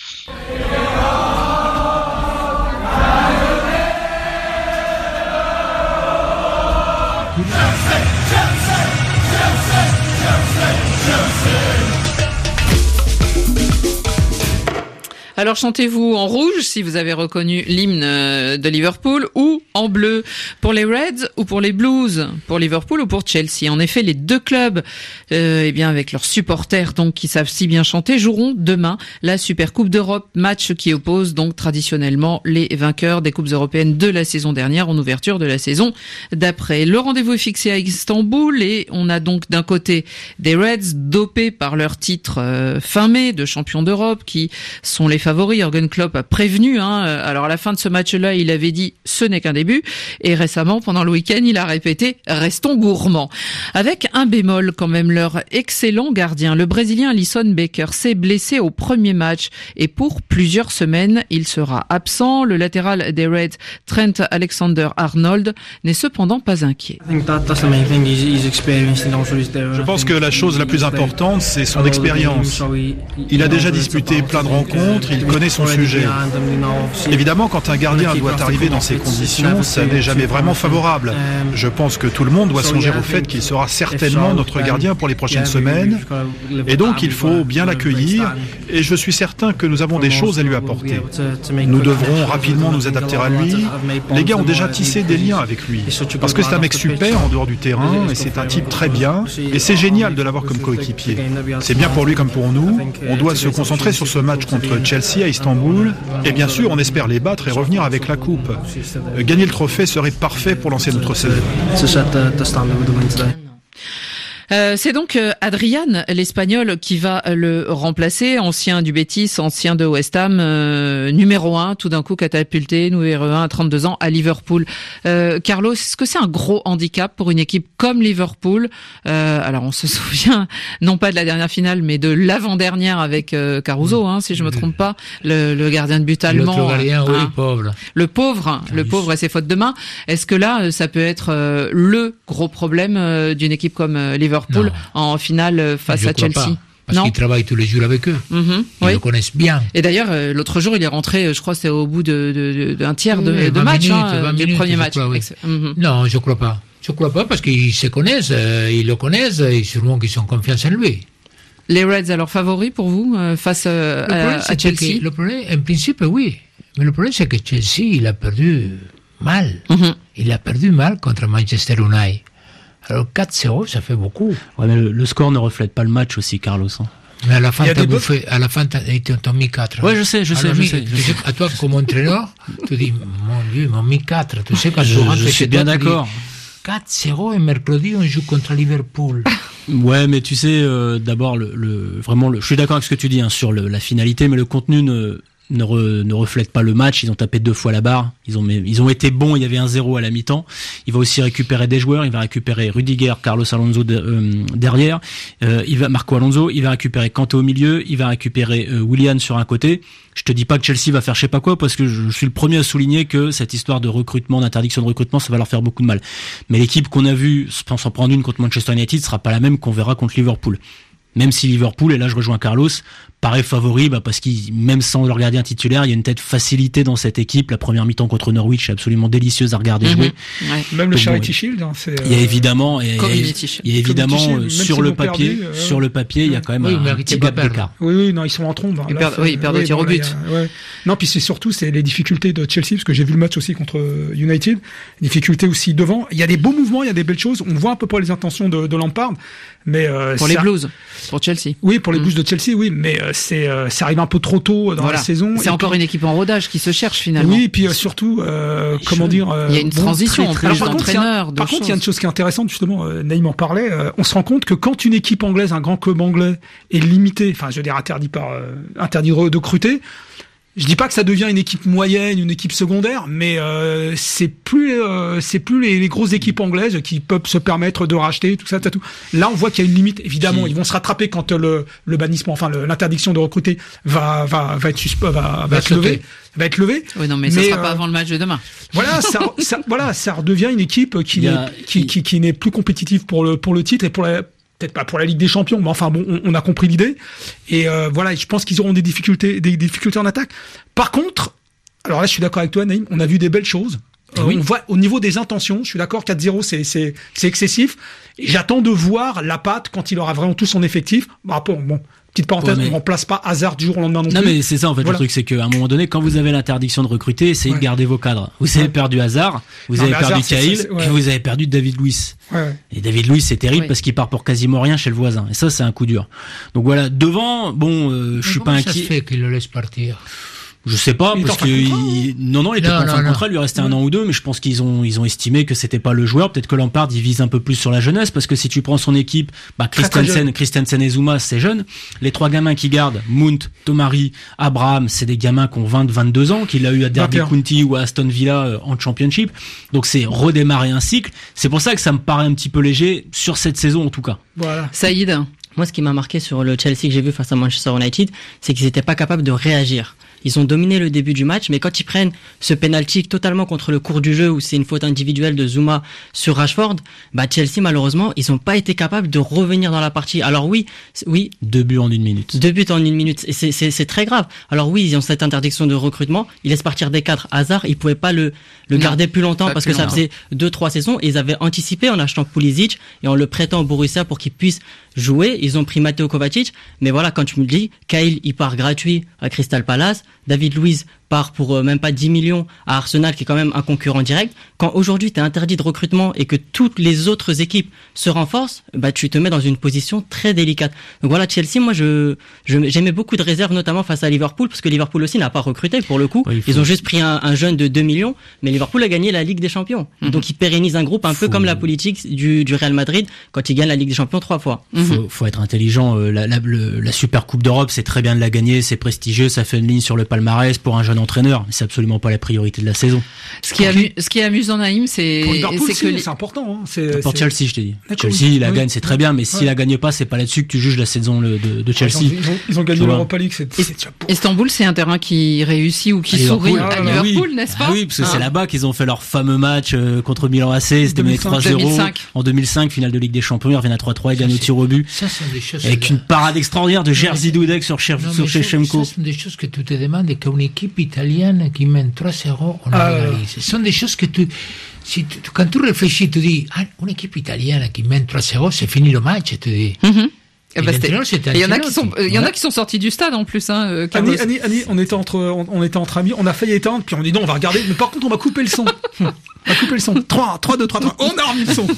Alors chantez-vous en rouge si vous avez reconnu l'hymne euh, de Liverpool, ou en bleu pour les Reds ou pour les Blues, pour Liverpool ou pour Chelsea. En effet, les deux clubs, euh, eh bien avec leurs supporters donc qui savent si bien chanter, joueront demain la Super Coupe d'Europe, match qui oppose donc traditionnellement les vainqueurs des coupes européennes de la saison dernière en ouverture de la saison d'après. Le rendez-vous est fixé à Istanbul et on a donc d'un côté des Reds dopés par leur titre euh, fin mai de champion d'Europe qui sont les favoris. Jürgen Klopp a prévenu, hein. Alors à la fin de ce match-là, il avait dit ce n'est qu'un début, et récemment pendant le week-end, il a répété restons gourmands. Avec un bémol quand même, leur excellent gardien, le Brésilien Alisson Becker, s'est blessé au premier match et pour plusieurs semaines, il sera absent. Le latéral des Reds, Trent Alexander-Arnold, n'est cependant pas inquiet. Je pense que la chose la plus importante, c'est son expérience. Il a déjà disputé plein de rencontres, il connaît son sujet. Évidemment, quand un gardien doit arriver dans ces conditions, ça n'est jamais vraiment favorable. Je pense que tout le monde doit songer au fait qu'il sera certainement notre gardien pour les prochaines semaines. Et donc, il faut bien l'accueillir. Et je suis certain que nous avons des choses à lui apporter. Nous devrons rapidement nous adapter à lui. Les gars ont déjà tissé des liens avec lui. Parce que c'est un mec super en dehors du terrain, et c'est un type très bien. Et c'est génial de l'avoir comme coéquipier. C'est bien pour lui comme pour nous. On doit se concentrer sur ce match contre Chelsea à Istanbul. Et bien sûr, on espère les battre et revenir avec la coupe. Gagner le trophée serait parfait pour lancer notre saison. Euh, c'est donc euh, Adrian, l'Espagnol, qui va le remplacer, ancien du Betis, ancien de West Ham, euh, numéro un, tout d'un coup catapulté, numéro un à trente-deux ans à Liverpool. Euh, Carlos, est-ce que c'est un gros handicap pour une équipe comme Liverpool? euh, Alors on se souvient non pas de la dernière finale, mais de l'avant-dernière avec euh, Caruso, hein, si je me trompe pas, le, le gardien de but allemand. L'autre gardien, hein, oui, pauvre. Le pauvre, hein, le pauvre et ses fautes de main. Est-ce que là, ça peut être euh, le gros problème euh, d'une équipe comme euh, Liverpool non. en finale face je à Chelsea? Pas, parce qu'ils travaillent tous les jours avec eux. Mm-hmm, ils oui. le connaissent bien. Et d'ailleurs, euh, l'autre jour, il est rentré, je crois, c'est au bout de, de, de, d'un tiers de, oui, de match, minutes, hein, du minutes, premier match. Crois, oui. mm-hmm. Non, je crois pas. Je crois pas parce qu'ils se connaissent, euh, ils le connaissent et sûrement qu'ils ont confiance en lui. Les Reds, alors favoris pour vous euh, face euh, problème, à, à Chelsea? Que, le problème, en principe, oui. Mais le problème, c'est que Chelsea, il a perdu mal. Mm-hmm. Il a perdu mal contre Manchester United. Alors quatre zéro, ça fait beaucoup. Ouais, mais le, le score ne reflète pas le match aussi, Carlos. Hein. Mais à la fin, t'as bouffé, à la fin, t'as, t'as mis quatre. Ouais, je sais, je sais, alors, je, mi, sais, je tu sais. À toi, comme entraîneur, tu dis, mon Dieu, ils m'ont mis quatre. Tu sais, quand je, tu rentres je suis bien d'accord. quatre zéro et mercredi, on joue contre Liverpool. Ouais, mais tu sais, euh, d'abord, le, le, vraiment, le, je suis d'accord avec ce que tu dis hein, sur le, la finalité, mais le contenu ne, ne, re, ne reflète pas le match. Ils ont tapé deux fois la barre. Ils ont, ils ont été bons. Il y avait un zéro à la mi-temps. Il va aussi récupérer des joueurs. Il va récupérer Rudiger, Carlos Alonso de, euh, derrière. Euh, il va Marco Alonso. Il va récupérer Kanté au milieu. Il va récupérer euh, Willian sur un côté. Je te dis pas que Chelsea va faire je sais pas quoi parce que je, je suis le premier à souligner que cette histoire de recrutement, d'interdiction de recrutement, ça va leur faire beaucoup de mal. Mais l'équipe qu'on a vue s'en prendre une contre Manchester United sera pas la même qu'on verra contre Liverpool. Même si Liverpool, et là je rejoins Carlos, paraît favori, bah parce qu'ils, même sans leur gardien titulaire, il y a une telle facilité dans cette équipe. La première mi-temps contre Norwich est absolument délicieuse à regarder mmh, jouer. Ouais. Même le Charity Shield, hein, c'est. Il y a évidemment, il y a, Community il y a évidemment Shield, sur le papier, perdu, euh, sur le papier, il y a quand même oui, un petit gap d'écart. Oui, oui, non, ils sont en trombe. Hein. Ils là, perdent, oui, ils perdent oui, au tir bon, au but. Là, ouais. Non, puis c'est surtout c'est les difficultés de Chelsea parce que j'ai vu le match aussi contre United. Difficultés aussi devant. Il y a des beaux mouvements, il y a des belles choses. On voit à peu près les intentions de, de Lampard, mais euh, pour ça... les Blues, pour Chelsea. Oui, pour les mmh. Blues de Chelsea, oui, mais euh, c'est euh, ça arrive un peu trop tôt dans voilà. la saison. C'est et encore puis... une équipe en rodage qui se cherche finalement. Oui, et puis euh, surtout, euh, comment je... dire, euh, il y a une bon, transition très, très... en plus Alors, d'entraîneur. Par contre, il y a une chose qui est intéressante justement. Euh, Naïm en parlait. Euh, on se rend compte que quand une équipe anglaise, un grand club anglais, est limité, enfin, je veux dire interdit par euh, interdit de recruter. Je dis pas que ça devient une équipe moyenne, une équipe secondaire, mais euh, c'est plus euh, c'est plus les, les grosses équipes anglaises qui peuvent se permettre de racheter tout ça, tout. Là, on voit qu'il y a une limite. Évidemment, qui... ils vont se rattraper quand le le bannissement, enfin le, l'interdiction de recruter va va va être suspe, va, va, va être levé, va être levé. Oui, non, mais, mais ça sera euh, pas avant le match de demain. Voilà, ça, ça voilà, ça redevient une équipe qui n'est a... qui, qui qui n'est plus compétitive pour le pour le titre et pour la peut-être pas pour la Ligue des Champions, mais enfin bon, on, on a compris l'idée. Et euh, voilà, je pense qu'ils auront des difficultés, des difficultés en attaque. Par contre, alors là, je suis d'accord avec toi, Naïm, on a vu des belles choses. Euh, oui. On voit au niveau des intentions, je suis d'accord, quatre zéro, c'est c'est c'est excessif. Et j'attends de voir la patte quand il aura vraiment tout son effectif. Bon, bon. Petite parenthèse, ouais, mais... on remplace pas Hazard du jour au lendemain non, non plus. Non mais c'est ça en fait voilà. Le truc, c'est qu'à un moment donné, quand vous avez l'interdiction de recruter, essayez ouais. de garder vos cadres. Vous avez ouais. perdu Hazard, vous non, avez perdu Cahill, ouais. et vous avez perdu David Luiz. Ouais, ouais. Et David Luiz, c'est terrible ouais. parce qu'il part pour quasiment rien chez le voisin. Et ça, c'est un coup dur. Donc voilà, devant, bon, euh, je suis pas inquiet. Ça se fait qu'il le laisse partir? Je sais pas, il parce que il... non non il était non, pas en fin de contrat, il lui restait un an ou deux, mais je pense qu'ils ont ils ont estimé que c'était pas le joueur. Peut-être que Lampard il vise un peu plus sur la jeunesse, parce que si tu prends son équipe, bah Christensen, Christensen et Zouma, c'est jeune. Les trois gamins qui gardent, Mount, Tomari, Abraham, c'est des gamins qui ont vingt, vingt-deux ans, qu'il a eu à Derby County ou à Aston Villa en Championship. Donc c'est redémarrer un cycle. C'est pour ça que ça me paraît un petit peu léger sur cette saison en tout cas. Voilà. Saïd. Moi, ce qui m'a marqué sur le Chelsea que j'ai vu face à Manchester United, c'est qu'ils n'étaient pas capables de réagir. Ils ont dominé le début du match, mais quand ils prennent ce penalty totalement contre le cours du jeu, où c'est une faute individuelle de Zouma sur Rashford, bah Chelsea, malheureusement, ils n'ont pas été capables de revenir dans la partie. Alors oui, oui. Deux buts en une minute. Deux buts en une minute. Et c'est, c'est, c'est très grave. Alors oui, ils ont cette interdiction de recrutement. Ils laissent partir des quatre. Hazard, ils pouvaient pas le, le non, garder plus longtemps parce que ça faisait deux, trois saisons. Et ils avaient anticipé en achetant Pulisic et en le prêtant au Borussia pour qu'il puisse jouer. Ils ont pris Mateo Kovacic. Mais voilà, quand tu me le dis, Cahill, il part gratuit à Crystal Palace. David Luiz part pour euh, même pas dix millions à Arsenal, qui est quand même un concurrent direct. Quand aujourd'hui tu es interdit de recrutement et que toutes les autres équipes se renforcent, bah tu te mets dans une position très délicate. Donc voilà, Chelsea, moi je, je j'aimais beaucoup de réserves, notamment face à Liverpool, parce que Liverpool aussi n'a pas recruté pour le coup. Oui, ils ont juste pris un, un jeune de deux millions, mais Liverpool a gagné la Ligue des Champions. Mm-hmm. Donc ils pérennisent un groupe un peu faut... comme la politique du, du Real Madrid quand ils gagnent la Ligue des Champions trois fois. Mm-hmm. Faut, faut être intelligent. La, la, le, la Super Coupe d'Europe, c'est très bien de la gagner, c'est prestigieux, ça fait une ligne sur le palmarès pour un jeune entraîneur, mais c'est absolument pas la priorité de la saison. Ce qui, amu, ce qui est amusant, Naïm, c'est, c'est que les... c'est important. Hein. C'est, pour c'est... Chelsea, je t'ai dit. D'accord, Chelsea, oui. il la oui. gagne, c'est très bien, mais ouais. s'il la gagne pas, c'est pas là-dessus que tu juges la saison de, de Chelsea. Ils ont, ils ont gagné l'Europa League, c'est, c'est déjà beau. Istanbul, c'est un terrain qui réussit ou qui à sourit Liverpool. à Ah, Liverpool, oui. n'est-ce pas? Ah oui, parce que ah. c'est là-bas qu'ils ont fait leur fameux match euh, contre Milan A C, c'était mené trois zéro. deux mille cinq. En deux mille cinq, finale de Ligue des Champions, ils reviennent à trois trois, ils gagnent au tir au but. Ça, c'est des choses avec une parade extraordinaire de Jerzy Dudek sur Shevchenko. Ce sont des choses que tu te demandes qu'une équipe italienne qui mène trois zéro, on a réalisé. Ce sont des choses que tu, si tu, quand tu réfléchis, tu dis, ah, une équipe italienne qui mène trois zéro, c'est fini le match, tu dis. Mm-hmm. Et bah il y en a qui sont, il y en a qui sont sortis du stade en plus, hein. Euh, Annie, Annie, Annie, on était entre, on, on était entre amis, on a failli éteindre, puis on dit non, on va regarder, mais par contre, on va couper le son. On va couper le son. trois, trois, deux, trois, trois. On a remis le son.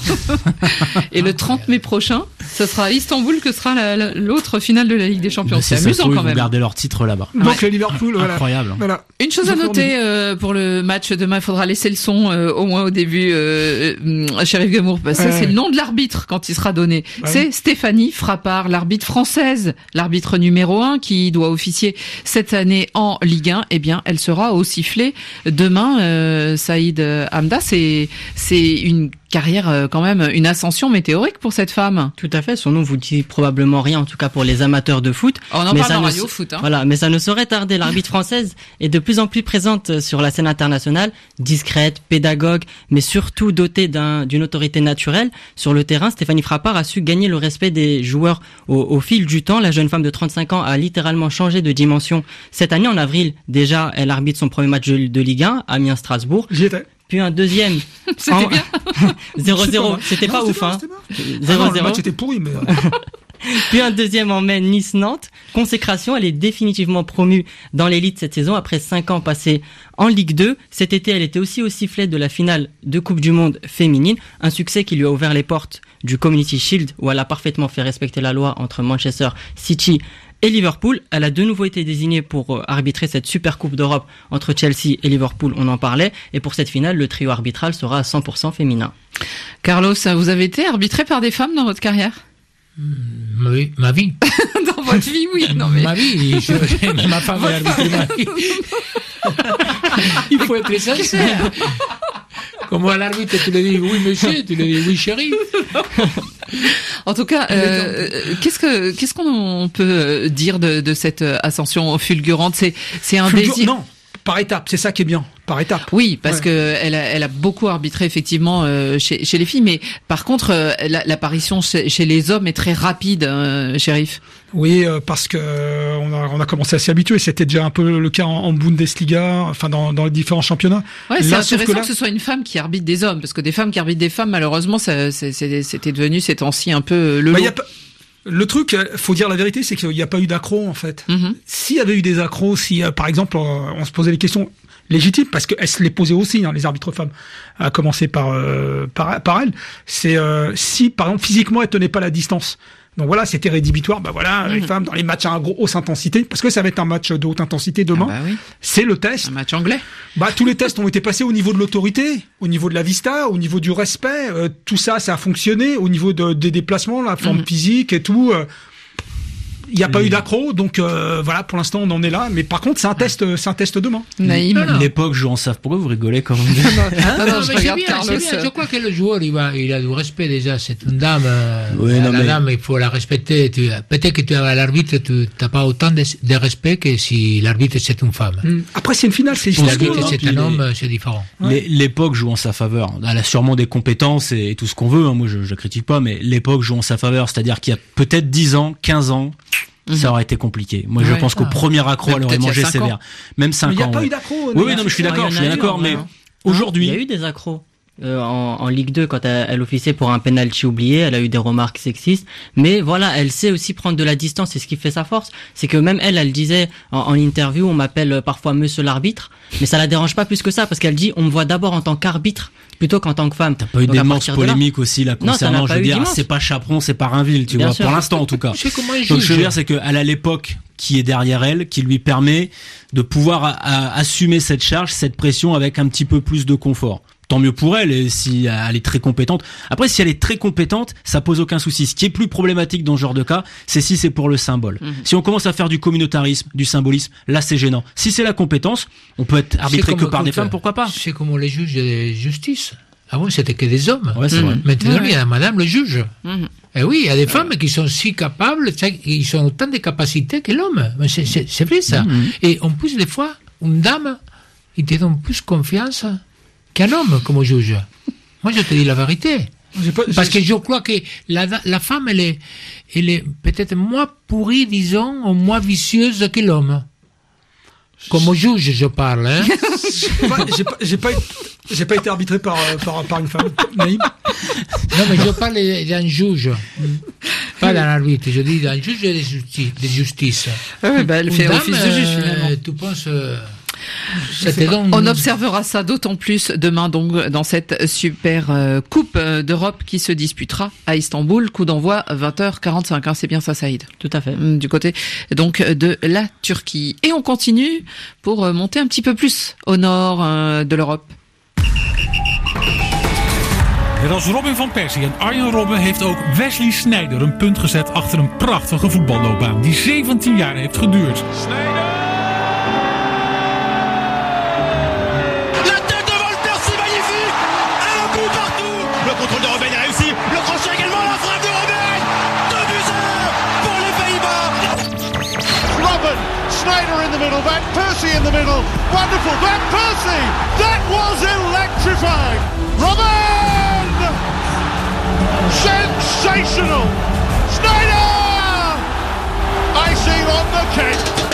Et le trente mai prochain, ce sera à Istanbul que sera la, la, l'autre finale de la Ligue des Champions. Bah, c'est, c'est amusant ça, quand même. Ils vont garder leur titre là-bas. Donc ouais. Le Liverpool, voilà. Incroyable. Voilà. Une chose à noter euh, pour le match de demain, il faudra laisser le son euh, au moins au début. Euh, euh, Chérif Gamour, bah, ça ouais. c'est le nom de l'arbitre quand il sera donné. Ouais. C'est Stéphanie Frappard, l'arbitre française, l'arbitre numéro un qui doit officier cette année en Ligue un. Eh bien, elle sera au sifflet demain. Euh, Saïd Hamda, c'est c'est une carrière euh, quand même, une ascension météorique pour cette femme. Tout à fait, son nom vous dit probablement rien, en tout cas pour les amateurs de foot. Oh, on en mais parle ça en ne radio s- foot. Hein. Voilà, mais ça ne saurait tarder. L'arbitre française est de plus en plus présente sur la scène internationale, discrète, pédagogue, mais surtout dotée d'un, d'une autorité naturelle. Sur le terrain, Stéphanie Frappard a su gagner le respect des joueurs au, au fil du temps. La jeune femme de trente-cinq ans a littéralement changé de dimension cette année. En avril, déjà, elle arbitre son premier match de, de Ligue un, Amiens-Strasbourg. J'y étais. Puis un deuxième. C'était en... bien. zéro zéro. C'était pas, non, pas ouf, pas, hein. zéro zéro. Ah non, le match était pourri, mais... Puis un deuxième en mai, Nice-Nantes. Consécration, elle est définitivement promue dans l'élite cette saison après cinq ans passés en Ligue deux. Cet été, elle était aussi au sifflet de la finale de Coupe du Monde féminine. Un succès qui lui a ouvert les portes du Community Shield où elle a parfaitement fait respecter la loi entre Manchester City et Liverpool. Elle a de nouveau été désignée pour arbitrer cette super coupe d'Europe entre Chelsea et Liverpool, on en parlait. Et pour cette finale, le trio arbitral sera à cent pour cent féminin. Carlos, vous avez été arbitré par des femmes dans votre carrière? Ma vie, ma vie. Dans votre vie, oui. Non, mais... Ma vie, je, ma femme est arbitrée ma vie. Il faut être sincère. Comme à l'arbitre, tu lui dis oui monsieur, tu lui dis oui chérie. En tout cas, euh, qu'est-ce que qu'est-ce qu'on peut dire de, de cette ascension fulgurante? C'est c'est un Fulgur... désir. Non, par étapes. C'est ça qui est bien. Par étapes. Oui, parce ouais. que elle a, elle a beaucoup arbitré effectivement euh, chez, chez les filles, mais par contre, euh, la, l'apparition chez, chez les hommes est très rapide, euh, Chérif. Oui, euh, parce que euh, on a on a commencé à s'y habituer. C'était déjà un peu le cas en, en Bundesliga, enfin dans dans les différents championnats. Ouais, c'est là, intéressant que, là... que ce soit une femme qui arbitre des hommes, parce que des femmes qui arbitrent des femmes, malheureusement, ça, c'est, c'est, c'était devenu ces temps-ci un peu le. Bah, y a pas... Le truc, faut dire la vérité, c'est qu'il n'y a pas eu d'accro en fait. Mm-hmm. S'il y avait eu des accros, si euh, par exemple on se posait les questions légitimes, parce qu'elles se les posaient aussi, hein, les arbitres femmes, à commencer par euh, par, par elles, c'est euh, si par exemple physiquement elles tenaient pas la distance. Donc voilà, c'était rédhibitoire. Bah voilà, mmh. les femmes dans les matchs à gros haute intensité, parce que ça va être un match de haute intensité demain. Ah bah oui. C'est le test. Un match anglais. Bah tous les tests ont été passés au niveau de l'autorité, au niveau de la vista, au niveau du respect. Euh, tout ça, ça a fonctionné. Au niveau de, des déplacements, la forme mmh. physique et tout. Euh, Il n'y a pas mmh. eu d'accro, donc euh, voilà, pour l'instant on en est là. Mais par contre, c'est un test, c'est un test demain. Naïm. Non, non. L'époque joue en savent. Pourquoi vous rigolez quand même? Ah, non, non, non, je regarde bien, Carlos. Je crois que le joueur, il, va, il a du respect déjà. C'est une dame. Oui, non, la mais... dame, il faut la respecter. Tu, peut-être que tu as l'arbitre, tu n'as pas autant de, de respect que si l'arbitre c'est une femme. Mmh. Après, c'est une finale, c'est si l'arbitre c'est un homme, les... c'est différent. Ouais. L'époque joue en sa faveur. Elle a sûrement des compétences et, et tout ce qu'on veut. Hein. Moi, je ne critique pas, mais l'époque joue en sa faveur. C'est-à-dire qu'il y a peut-être dix ans, quinze ans. Mmh. Ça aurait été compliqué. Moi, ouais. je pense qu'au ah. premier accro, elle aurait mangé sévère. Même cinq ans. Il n'y a pas ouais. eu d'accro. Oui, oui, non, mais je suis d'accord, je suis d'accord, mais aujourd'hui. Il y a eu des accros. Euh, en, en Ligue deux, quand elle, elle officiait pour un penalty oublié, elle a eu des remarques sexistes. Mais voilà, elle sait aussi prendre de la distance. C'est ce qui fait sa force. C'est que même elle, elle disait en, en interview, on m'appelle parfois Monsieur l'arbitre, mais ça la dérange pas plus que ça parce qu'elle dit, on me voit d'abord en tant qu'arbitre plutôt qu'en tant que femme. T'as pas eu des manques polémiques aussi là concernant, non, je veux dire, c'est pas Chaperon, c'est pas Rainville, tu Bien vois, sûr. Pour l'instant en tout cas. Donc je veux dire, c'est qu'elle a l'époque qui est derrière elle, qui lui permet de pouvoir a, a, assumer cette charge, cette pression avec un petit peu plus de confort. Tant mieux pour elle, et si elle est très compétente. Après, si elle est très compétente, ça pose aucun souci. Ce qui est plus problématique dans ce genre de cas, c'est si c'est pour le symbole. Mmh. Si on commence à faire du communautarisme, du symbolisme, là c'est gênant. Si c'est la compétence, on peut être arbitré que par des femmes, pourquoi pas? C'est comme les juges de justice. Avant, c'était que des hommes. Ouais, c'est mmh. vrai. Maintenant, mmh. il y a madame le juge. Mmh. Et oui, il y a des femmes qui sont si capables, ils ont autant de capacités que l'homme. C'est, c'est, c'est vrai ça. Mmh. Et en plus, des fois, une dame, il te donne plus confiance qu'un homme comme juge. Moi, je te dis la vérité. Pas, Parce que je crois que la, la femme, elle est, elle est peut-être moins pourrie, disons, ou moins vicieuse que l'homme. Comme juge, je parle. Hein. j'ai, pas, j'ai, pas, j'ai, pas, j'ai pas été arbitré par, par, par une femme. Naïm. Non, mais je parle d'un juge. Pas d'un arbitre. Je dis d'un juge de justice. De justice. Ah oui, bah, elle fait dame, office de juge, finalement. Euh, tu penses... Euh, On observera ça d'autant plus demain donc dans cette super euh, coupe d'Europe qui se disputera à Istanbul. Coup d'envoi vingt heures quarante-cinq. Hein, c'est bien ça, Saïd. Tout à fait. Du côté donc de la Turquie. Et on continue pour euh, monter un petit peu plus au nord euh, de l'Europe. Net als Robin van Persie en Arjen Robben heeft ook Wesley Sneijder een punt gezet achter een prachtige voetballoopbaan die zeventien jaar heeft geduurd. Sneijder! Contrôle de Robben est réussi, le crochet également, la frappe de Robben, deux buts à un pour les Pays-Bas. Robben, Sneijder in the middle, Van Persie in the middle, wonderful, Van Persie, that was electrifying. Robben, sensational, Sneijder, icing on the cake.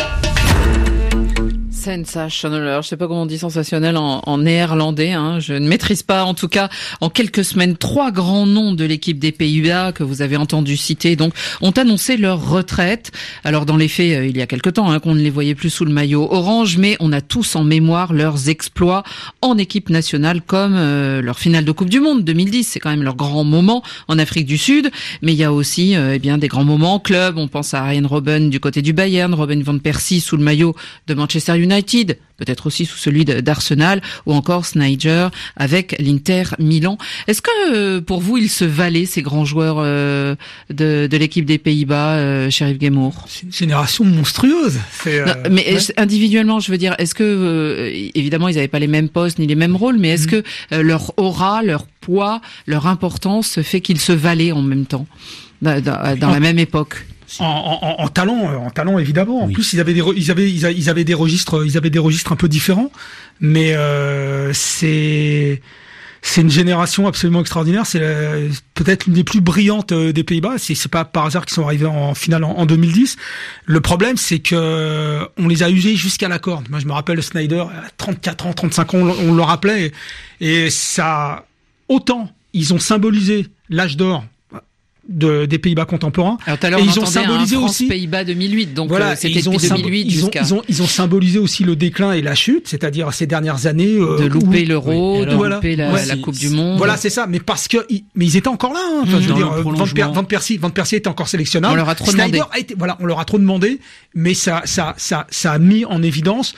Sensational, je sais pas comment on dit sensationnel en, en néerlandais, hein. Je ne maîtrise pas, en tout cas, en quelques semaines, trois grands noms de l'équipe des Pays-Bas que vous avez entendu citer, donc, ont annoncé leur retraite. Alors, dans les faits, euh, il y a quelque temps, hein, qu'on ne les voyait plus sous le maillot orange, mais on a tous en mémoire leurs exploits en équipe nationale, comme euh, leur finale de Coupe du Monde deux mille dix. C'est quand même leur grand moment en Afrique du Sud, mais il y a aussi, euh, eh bien, des grands moments en club. On pense à Arjen Robben du côté du Bayern, Robin van Persie sous le maillot de Manchester United. Peut-être aussi sous celui d'Arsenal, ou encore Sneijder avec l'Inter Milan. Est-ce que pour vous, ils se valaient, ces grands joueurs euh, de, de l'équipe des Pays-Bas, euh, Sheriff Guémour? C'est une génération monstrueuse. C'est, euh, non, mais ouais. individuellement, je veux dire, est-ce que, euh, évidemment, ils n'avaient pas les mêmes postes ni les mêmes rôles, mais est-ce mmh. que euh, leur aura, leur poids, leur importance fait qu'ils se valaient en même temps, dans, dans, dans la même époque? En, en, en talent, en talent évidemment. En oui. plus, ils avaient des, ils avaient, ils avaient des registres, ils avaient des registres un peu différents. Mais euh, c'est, c'est une génération absolument extraordinaire. C'est la, peut-être l'une des plus brillantes des Pays-Bas. C'est, c'est pas par hasard qu'ils sont arrivés en finale en, en deux mille dix. Le problème, c'est que on les a usés jusqu'à la corde. Moi, je me rappelle de Sneijder, à trente-quatre ans, trente-cinq ans, on, on le rappelait, et, et ça, autant ils ont symbolisé l'âge d'or de, des Pays-Bas contemporains. Alors, tout à l'heure, et on ils ont symbolisé un aussi Pays-Bas deux mille huit, donc voilà, euh, c'était ils ont depuis deux mille huit ils jusqu'à... Ont, ils, ont, ils ont symbolisé aussi le déclin et la chute, c'est-à-dire ces dernières années... Euh, de louper où, l'Euro, oui, de voilà, louper la, ouais, la Coupe du Monde. Voilà, c'est ça, mais parce que... Mais ils étaient encore là, hein. Enfin, mmh, je veux dire, Van, per, Van Persie, Van Persie était encore sélectionnable. On leur a trop Sneijder demandé. A été, voilà, on leur a trop demandé, mais ça, ça, ça, ça a mis en évidence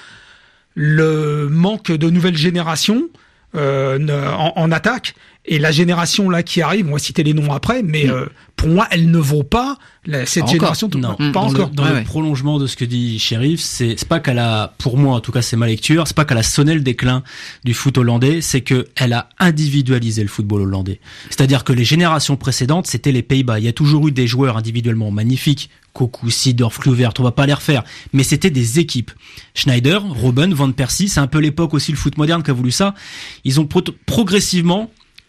le manque de nouvelles générations euh, en, en attaque. Et la génération là qui arrive, on va citer les noms après, mais mmh. euh, pour moi, elle ne vaut pas la, cette encore. génération. Tout non, pas dans encore. Le, dans ouais, le ouais. prolongement de ce que dit Sheriff, c'est, c'est pas qu'elle a, pour moi en tout cas, c'est ma lecture, c'est pas qu'elle a sonné le déclin du foot hollandais, c'est que elle a individualisé le football hollandais. C'est-à-dire que les générations précédentes, c'était les Pays-Bas. Il y a toujours eu des joueurs individuellement magnifiques. Cocu, Seedorf, Kluivert, on va pas les refaire, mais c'était des équipes. Sneijder, Robben, Van Persie, c'est un peu l'époque aussi le foot moderne qui a voulu ça. Ils ont pro- progressivement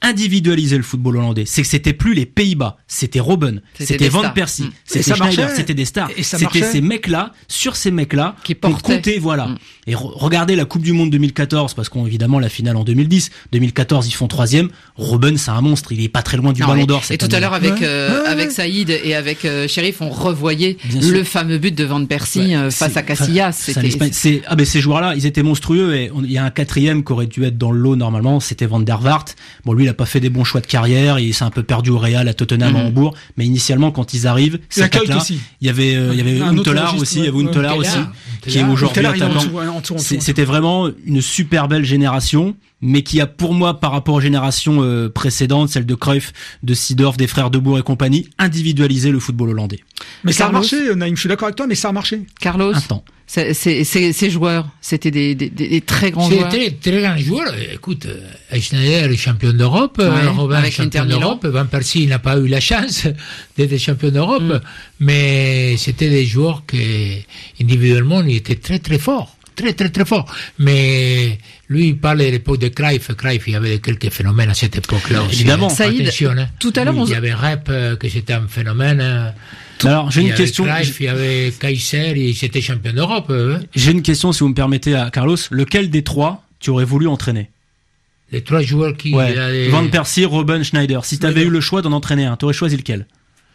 individualiser le football hollandais. C'est que c'était plus les Pays-Bas, c'était Robben, c'était, c'était Van Persie, mmh. c'était Schneider, c'était des stars. Et ça c'était marchait. Ces mecs-là, sur ces mecs-là, qui comptaient, voilà. Mmh. Et re- regardez la Coupe du Monde deux mille quatorze, parce qu'évidemment la finale en deux mille dix, deux mille quatorze ils font troisième. Robben, c'est un monstre, il est pas très loin du non, Ballon d'Or. Et tout année. À l'heure avec ouais. euh, ouais. avec Saïd et avec euh, Sheriff, on revoyait le fameux but de Van Persie ouais. euh, face à Casillas. C'était... C'est, ah ben ces joueurs-là, ils étaient monstrueux et il y a un quatrième qui aurait dû être dans le lot normalement, c'était Van der Vaart. Bon, lui, il a pas fait des bons choix de carrière, il s'est un peu perdu au Real, à Tottenham, mmh. à Hambourg, mais initialement, quand ils arrivent, ces quatre-là, il y avait, euh, il y avait Huntelaar aussi, il y avait Huntelaar aussi, qui est aujourd'hui attaquant. C'était vraiment une super belle génération, mais qui a pour moi, par rapport aux générations euh, précédentes, celle de Cruyff, de Seedorf, des frères Debourg et compagnie, individualisé le football hollandais. Mais ça a marché, Naïm, je suis d'accord avec toi, mais ça a marché. Carlos, c'est, c'est, c'est, ces joueurs, c'était des, des, des très grands c'est joueurs. C'était très, très grands joueurs. Écoute, Schneider est champion d'Europe, ouais, Robben est champion d'Europe, Van Persie n'a pas eu la chance d'être champion d'Europe, mm. mais c'était des joueurs qui, individuellement, ils étaient très très forts. Très très très fort, mais lui il parle de l'époque de Cruyff. Cruyff, il y avait quelques phénomènes à cette époque-là aussi. Évidemment, Saïd, attention. Hein. Tout à l'heure, lui, on... il y avait Rep, euh, que c'était un phénomène. Tout... Alors j'ai il une question. Cruyff, il y avait Kaiser, et c'était champion d'Europe. Euh. J'ai une question, si vous me permettez, à Carlos. Lequel des trois tu aurais voulu entraîner? Les trois joueurs qui. Ouais. Les... Van Persie, Robben, Schneider. Si tu avais eu le choix d'en entraîner un, tu aurais choisi lequel?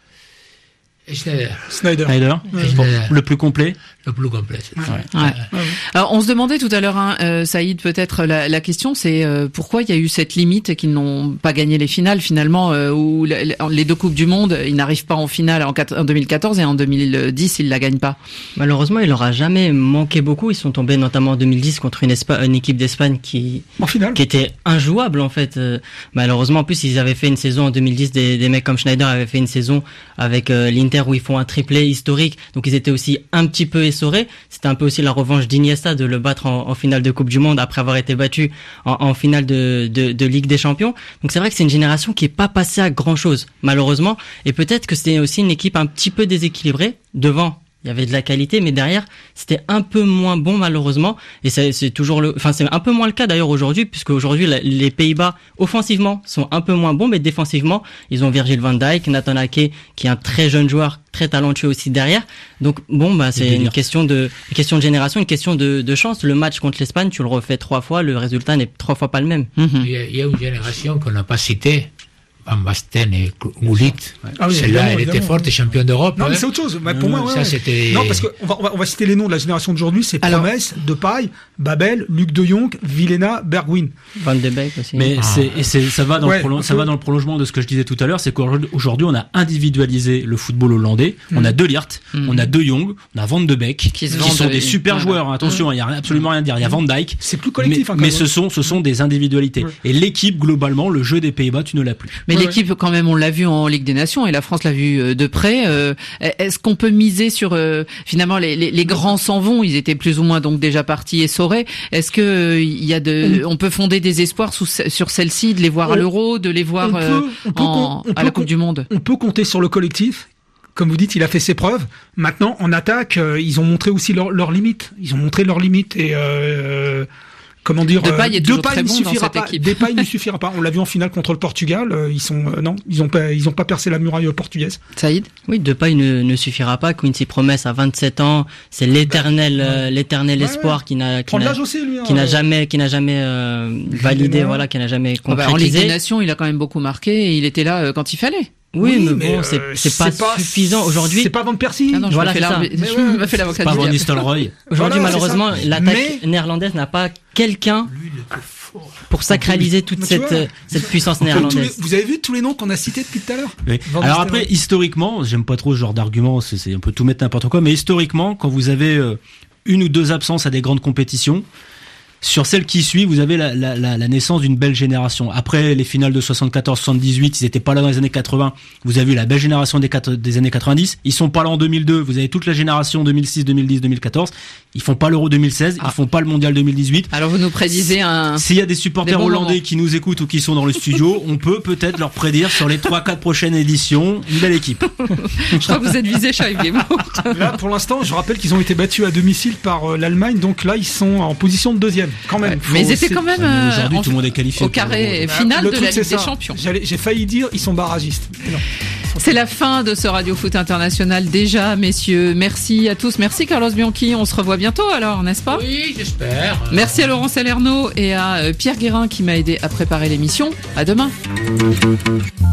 Schneider. Schneider. Schneider. Ouais. Schneider. Le plus complet. Le plus complet. C'est ouais. Ouais. Ouais. Alors, on se demandait tout à l'heure, hein, euh, Saïd, peut-être la, la question, c'est euh, pourquoi il y a eu cette limite qu'ils n'ont pas gagné les finales finalement, euh, où les, les deux coupes du monde, ils n'arrivent pas en finale en, en deux mille quatorze et en deux mille dix, ils la gagnent pas. Malheureusement, il leur a jamais manqué beaucoup. Ils sont tombés notamment en deux mille dix contre une, Espa- une équipe d'Espagne qui en finale. qui était injouable en fait. Euh, malheureusement, en plus, ils avaient fait une saison en deux mille dix. Des, des mecs comme Schneider avaient fait une saison avec euh, l'Inter où ils font un triplé historique. Donc ils étaient aussi un petit peu essorés. C'était un peu aussi la revanche d'Iniesta de le battre en, en finale de Coupe du Monde après avoir été battu en, en finale de, de, de Ligue des Champions. Donc c'est vrai que c'est une génération qui est pas passée à grand chose, malheureusement. Et peut-être que c'était aussi une équipe un petit peu déséquilibrée devant. Il y avait de la qualité, mais derrière, c'était un peu moins bon, malheureusement. Et c'est, c'est toujours le, enfin, c'est un peu moins le cas d'ailleurs aujourd'hui, puisque aujourd'hui, la, les Pays-Bas, offensivement, sont un peu moins bons, mais défensivement, ils ont Virgil van Dijk, Nathan Ake, qui est un très jeune joueur, très talentueux aussi derrière. Donc, bon, bah, c'est une question de, une question de génération, une question de, de chance. Le match contre l'Espagne, tu le refais trois fois, le résultat n'est trois fois pas le même. Mm-hmm. Il, y a, il y a une génération qu'on n'a pas citée. Van Basten et Gullit. Ah oui, celle-là, elle était forte et championne d'Europe. Non, mais c'est autre chose. Mais pour moi, ouais, ça, ouais. c'était... Non, parce qu'on va, on va, on va citer les noms de la génération d'aujourd'hui. C'est Promes, Depay, Babel, Luc de Jong, Vilhena, Bergwijn. Van de Beek aussi. Mais ah. c'est, et c'est, ça va dans ouais, le prolong, ça va dans le prolongement de ce que je disais tout à l'heure, c'est qu'aujourd'hui, on a individualisé le football hollandais. Mm. On a De Ligt, mm. on a De Jong, on a Van de Beek, qui, qui sont de... des super voilà. joueurs. Attention, il mm. y a absolument rien à dire. Il y a Van Dijk. C'est plus collectif, mais, hein, mais ce sont, ce sont des individualités. Ouais. Et l'équipe, globalement, le jeu des Pays-Bas, tu ne l'as plus. Mais ouais, l'équipe, quand même, on l'a vu en Ligue des Nations et la France l'a vu de près. Euh, est-ce qu'on peut miser sur euh, finalement les, les, les grands s'en vont, ils étaient plus ou moins donc déjà partis et saurés. Est-ce que euh, il y a de, on peut fonder des espoirs sous, sur celle-ci, de les voir on, à l'Euro, de les voir on peut, on peut, en, on peut, à la Coupe du Monde? On peut compter sur le collectif. Comme vous dites, il a fait ses preuves. Maintenant, en attaque, euh, ils ont montré aussi leurs leur limites. Ils ont montré leurs limites et euh, comment dire, Depay est toujours Depay très ne bon suffira dans cette pas. équipe. Depay ne suffira pas. On l'a vu en finale contre le Portugal. Euh, ils sont euh, non, ils ont pas, ils ont pas percé la muraille portugaise. Saïd. Oui, Depay ne, ne suffira pas. Quincy Promes à vingt-sept ans, c'est l'éternel, euh, l'éternel ouais, espoir ouais. qui n'a, qui n'a, aussi, lui, hein, qui n'a euh... jamais, qui n'a jamais euh, validé, voilà, qui n'a jamais concrétisé. En Ligue des Nations, il a quand même beaucoup marqué et il était là euh, quand il fallait. Oui, oui, mais, mais bon, euh, c'est, c'est, c'est pas, pas suffisant aujourd'hui. C'est pas Van Persie. Ah non, je voilà, me fais la, je me fais l'avocat. C'est pas Van Nistelrooy. Aujourd'hui, voilà, malheureusement, l'attaque mais... néerlandaise n'a pas quelqu'un pour sacraliser toute cette, vois, cette puissance néerlandaise. Les, vous avez vu tous les noms qu'on a cités depuis tout à l'heure? Oui. Alors après, historiquement, j'aime pas trop ce genre d'argument, c'est, c'est un peu tout mettre n'importe quoi, mais historiquement, quand vous avez euh, une ou deux absences à des grandes compétitions, sur celle qui suit, vous avez la, la, la, la naissance d'une belle génération. Après les finales de soixante-quatorze soixante-dix-huit, ils étaient pas là dans les années quatre-vingts. Vous avez eu la belle génération des, quatre, des années quatre-vingt-dix. Ils sont pas là en deux mille deux. Vous avez toute la génération deux mille six, deux mille dix, deux mille quatorze. Ils font pas l'Euro deux mille seize. Ah. Ils font pas le Mondial deux mille dix-huit. Alors vous nous prédisez un... S'il y a des supporters des hollandais moments. Qui nous écoutent ou qui sont dans le studio, on peut peut-être leur prédire sur les trois quatre prochaines éditions une belle équipe. Je crois que vous êtes visé, Chahiv. Là, pour l'instant, je rappelle qu'ils ont été battus à domicile par euh, l'Allemagne. Donc là, ils sont en position de deuxième. même, quand même. Mais ils étaient quand même euh, aujourd'hui, tout le monde est qualifié au carré final le de truc, la Ligue c'est des ça. Champions. J'allais- J'ai failli dire, ils sont barragistes. Mais non. C'est la fin de ce Radio Foot International déjà, messieurs. Merci à tous. Merci Carlos Bianchi. On se revoit bientôt alors, n'est-ce pas? Oui, j'espère. Merci à Laurent Salerno et à euh, Pierre Guérin qui m'a aidé à préparer l'émission. À demain.